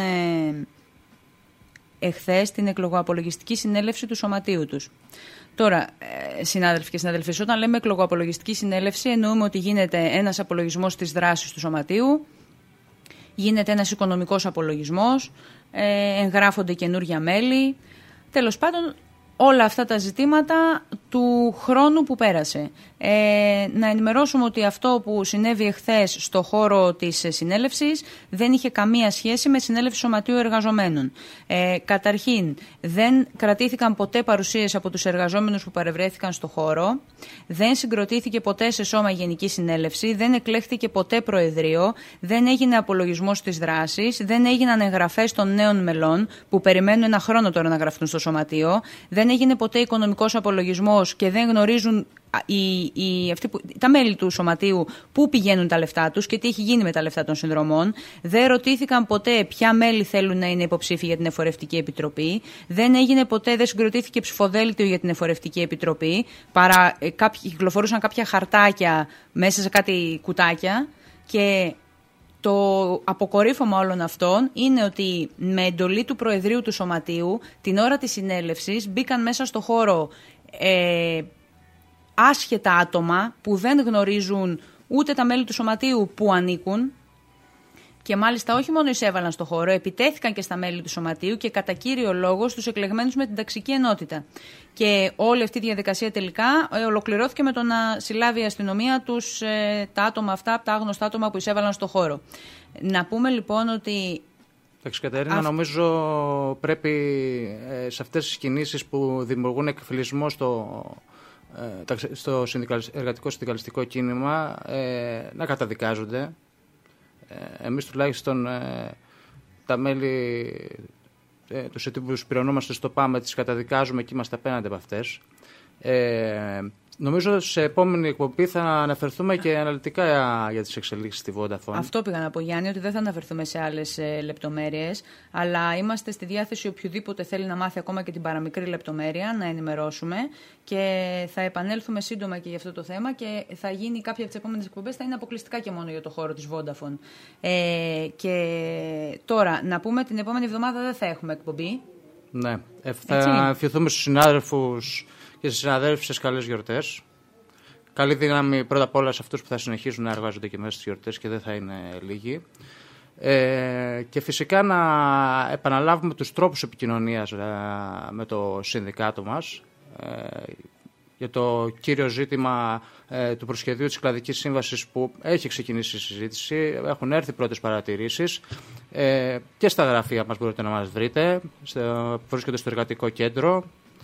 εχθές την εκλογοαπολογιστική συνέλευση του σωματείου τους. Τώρα, συνάδελφοι και συναδελφοί, όταν λέμε εκλογοαπολογιστική συνέλευση, εννοούμε ότι γίνεται ένας απολογισμός της δράσης του σωματείου, γίνεται ένας οικονομικός απολογισμός, εγγράφονται καινούργια μέλη, τέλος πάντων όλα αυτά τα ζητήματα του χρόνου που πέρασε. Να ενημερώσουμε ότι αυτό που συνέβη εχθές στο χώρο της συνέλευσης δεν είχε καμία σχέση με συνέλευση σωματείου εργαζομένων. Καταρχήν, δεν κρατήθηκαν ποτέ παρουσίες από τους εργαζόμενους που παρευρέθηκαν στο χώρο, δεν συγκροτήθηκε ποτέ σε σώμα γενική συνέλευση, δεν εκλέχθηκε ποτέ προεδρείο, δεν έγινε απολογισμός της δράσης, δεν έγιναν εγγραφές των νέων μελών που περιμένουν ένα χρόνο τώρα να γραφτούν στο σωματείο, δεν έγινε ποτέ οικονομικός απολογισμός και δεν γνωρίζουν τα μέλη του σωματείου πού πηγαίνουν τα λεφτά τους και τι έχει γίνει με τα λεφτά των συνδρομών. Δεν ρωτήθηκαν ποτέ ποια μέλη θέλουν να είναι υποψήφοι για την Εφορευτική Επιτροπή. Δεν έγινε ποτέ, δεν συγκροτήθηκε ψηφοδέλτιο για την Εφορευτική Επιτροπή. Παρά κυκλοφορούσαν κάποια χαρτάκια μέσα σε κάτι κουτάκια. Και το αποκορύφωμα όλων αυτών είναι ότι με εντολή του Προεδρείου του Σωματείου, την ώρα της συνέλευσης μπήκαν μέσα στο χώρο άσχετα άτομα που δεν γνωρίζουν ούτε τα μέλη του σωματείου που ανήκουν, και μάλιστα όχι μόνο εισέβαλαν στο χώρο, επιτέθηκαν και στα μέλη του σωματείου και κατά κύριο λόγο στους εκλεγμένους με την ταξική ενότητα. Και όλη αυτή η διαδικασία τελικά ολοκληρώθηκε με το να συλλάβει η αστυνομία τα άτομα αυτά, τα άγνωστα άτομα που εισέβαλαν στο χώρο. Να πούμε λοιπόν ότι... Εντάξει, Κατερίνα, νομίζω πρέπει σε αυτές τις κινήσεις που δημιουργούν εκφυλισμό στο εργατικό συνδικαλιστικό κίνημα να καταδικάζονται. Εμείς τουλάχιστον τα μέλη του ΣΕΤΙΠ που σπηρωνόμαστε στο ΠΑΜΕ τις καταδικάζουμε και είμαστε απέναντι από αυτές. Νομίζω σε επόμενη εκπομπή θα αναφερθούμε και αναλυτικά για τις εξελίξεις στη Vodafone. Αυτό πήγα να πω, Γιάννη, ότι δεν θα αναφερθούμε σε άλλες λεπτομέρειες, αλλά είμαστε στη διάθεση οποιοδήποτε θέλει να μάθει ακόμα και την παραμικρή λεπτομέρεια να ενημερώσουμε, και θα επανέλθουμε σύντομα και για αυτό το θέμα, και θα γίνει κάποια από τις επόμενες εκπομπές, θα είναι αποκλειστικά και μόνο για το χώρο της Vodafone. Και τώρα, να πούμε την επόμενη εβδομάδα δεν θα έχουμε εκπομπή. Ναι, θα ευχηθούμε στους συνάδελφους και στις συναδέλφισες καλές γιορτές. Καλή δύναμη πρώτα απ' όλα σε αυτούς που θα συνεχίσουν να εργάζονται και μέσα στις γιορτές και δεν θα είναι λίγοι. Και φυσικά να επαναλάβουμε τους τρόπους επικοινωνίας με το συνδικάτο μας για το κύριο ζήτημα του προσχεδίου της Κλαδικής Σύμβασης που έχει ξεκινήσει η συζήτηση. Έχουν έρθει πρώτες παρατηρήσεις και στα γραφεία μας μπορείτε να μας βρείτε. Βρίσκονται στο Εργατικό Κέντρο.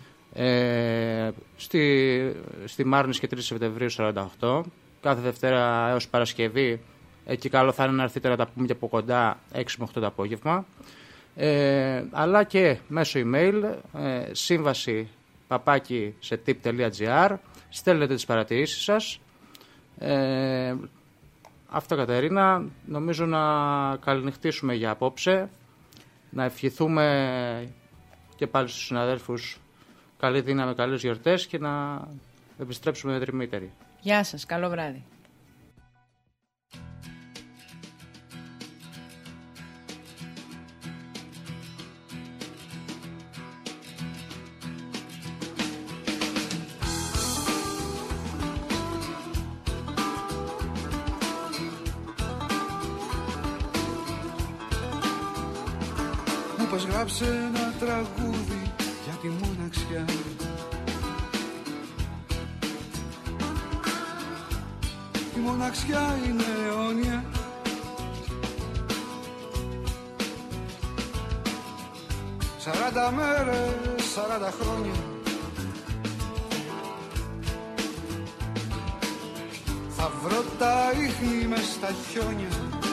Στη Μάρνης και 3 Σεπτεμβρίου 48. Κάθε Δευτέρα έως Παρασκευή. Εκεί καλό θα είναι να έρθετε να τα πούμε και από κοντά 6 με 8 το απόγευμα. Αλλά και μέσω email σύμβαση@setip.gr. Στέλνετε τις παρατηρήσεις σας. Αυτά, Κατερίνα. Νομίζω να καληνυχτήσουμε για απόψε. Να ευχηθούμε και πάλι στους συναδέλφους καλή δύναμη, καλές γιορτές και να επιστρέψουμε τριμήτεροι. Γεια σας, καλό βράδυ. γράψε ένα τραγούδι για τη μοναξιά. Η μοναξιά είναι αιώνια. Σαράντα μέρες, 40 χρόνια. Θα βρω τα ίχνη μες στα χιόνια.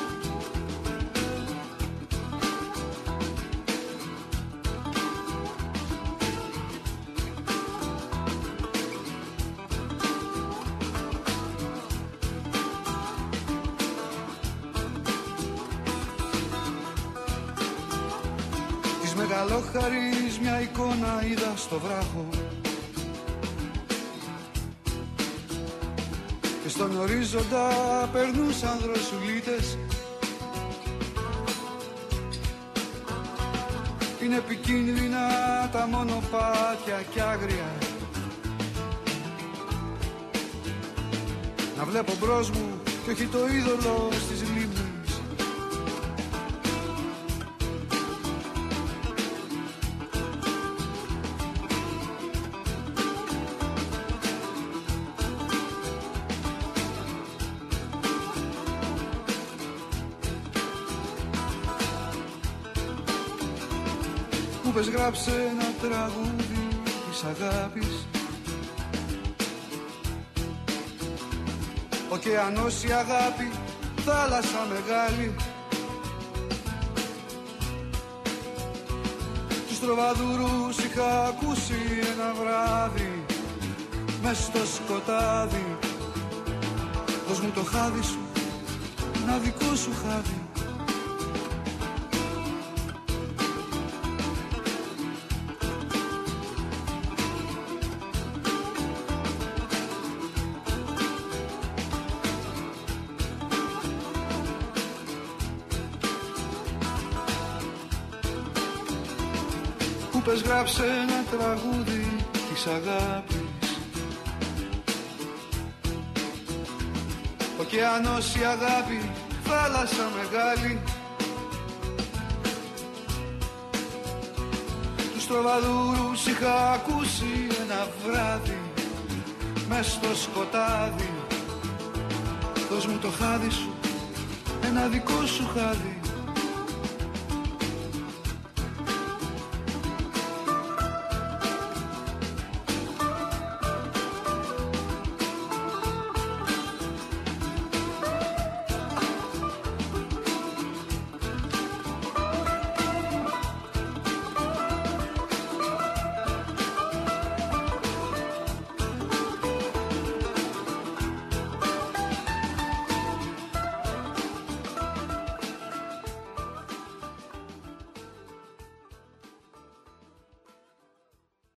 Της Μεγαλόχαρης μια εικόνα είδα στο βράχο και στον ορίζοντα περνούσαν δροσουλίτες. Είναι επικίνδυνα τα μονοπάτια κι άγρια. Να βλέπω μπρος μου κι όχι το είδωλο στις λίμνες. Μου πες γράψε ένα τραγούδι της αγάπης. Ωκεανός η αγάπη, θάλασσα μεγάλη. Τους τροβαδούρους είχα ακούσει ένα βράδυ μες στο σκοτάδι. Δώσ' μου το χάδι σου, ένα δικό σου χάδι. Πες γράψε ένα τραγούδι της αγάπης. Ωκεανός η αγάπη, θάλασσα μεγάλη. Τους τροβαδούρους είχα ακούσει ένα βράδυ μες στο σκοτάδι. Δώσ' μου το χάδι σου, ένα δικό σου χάδι.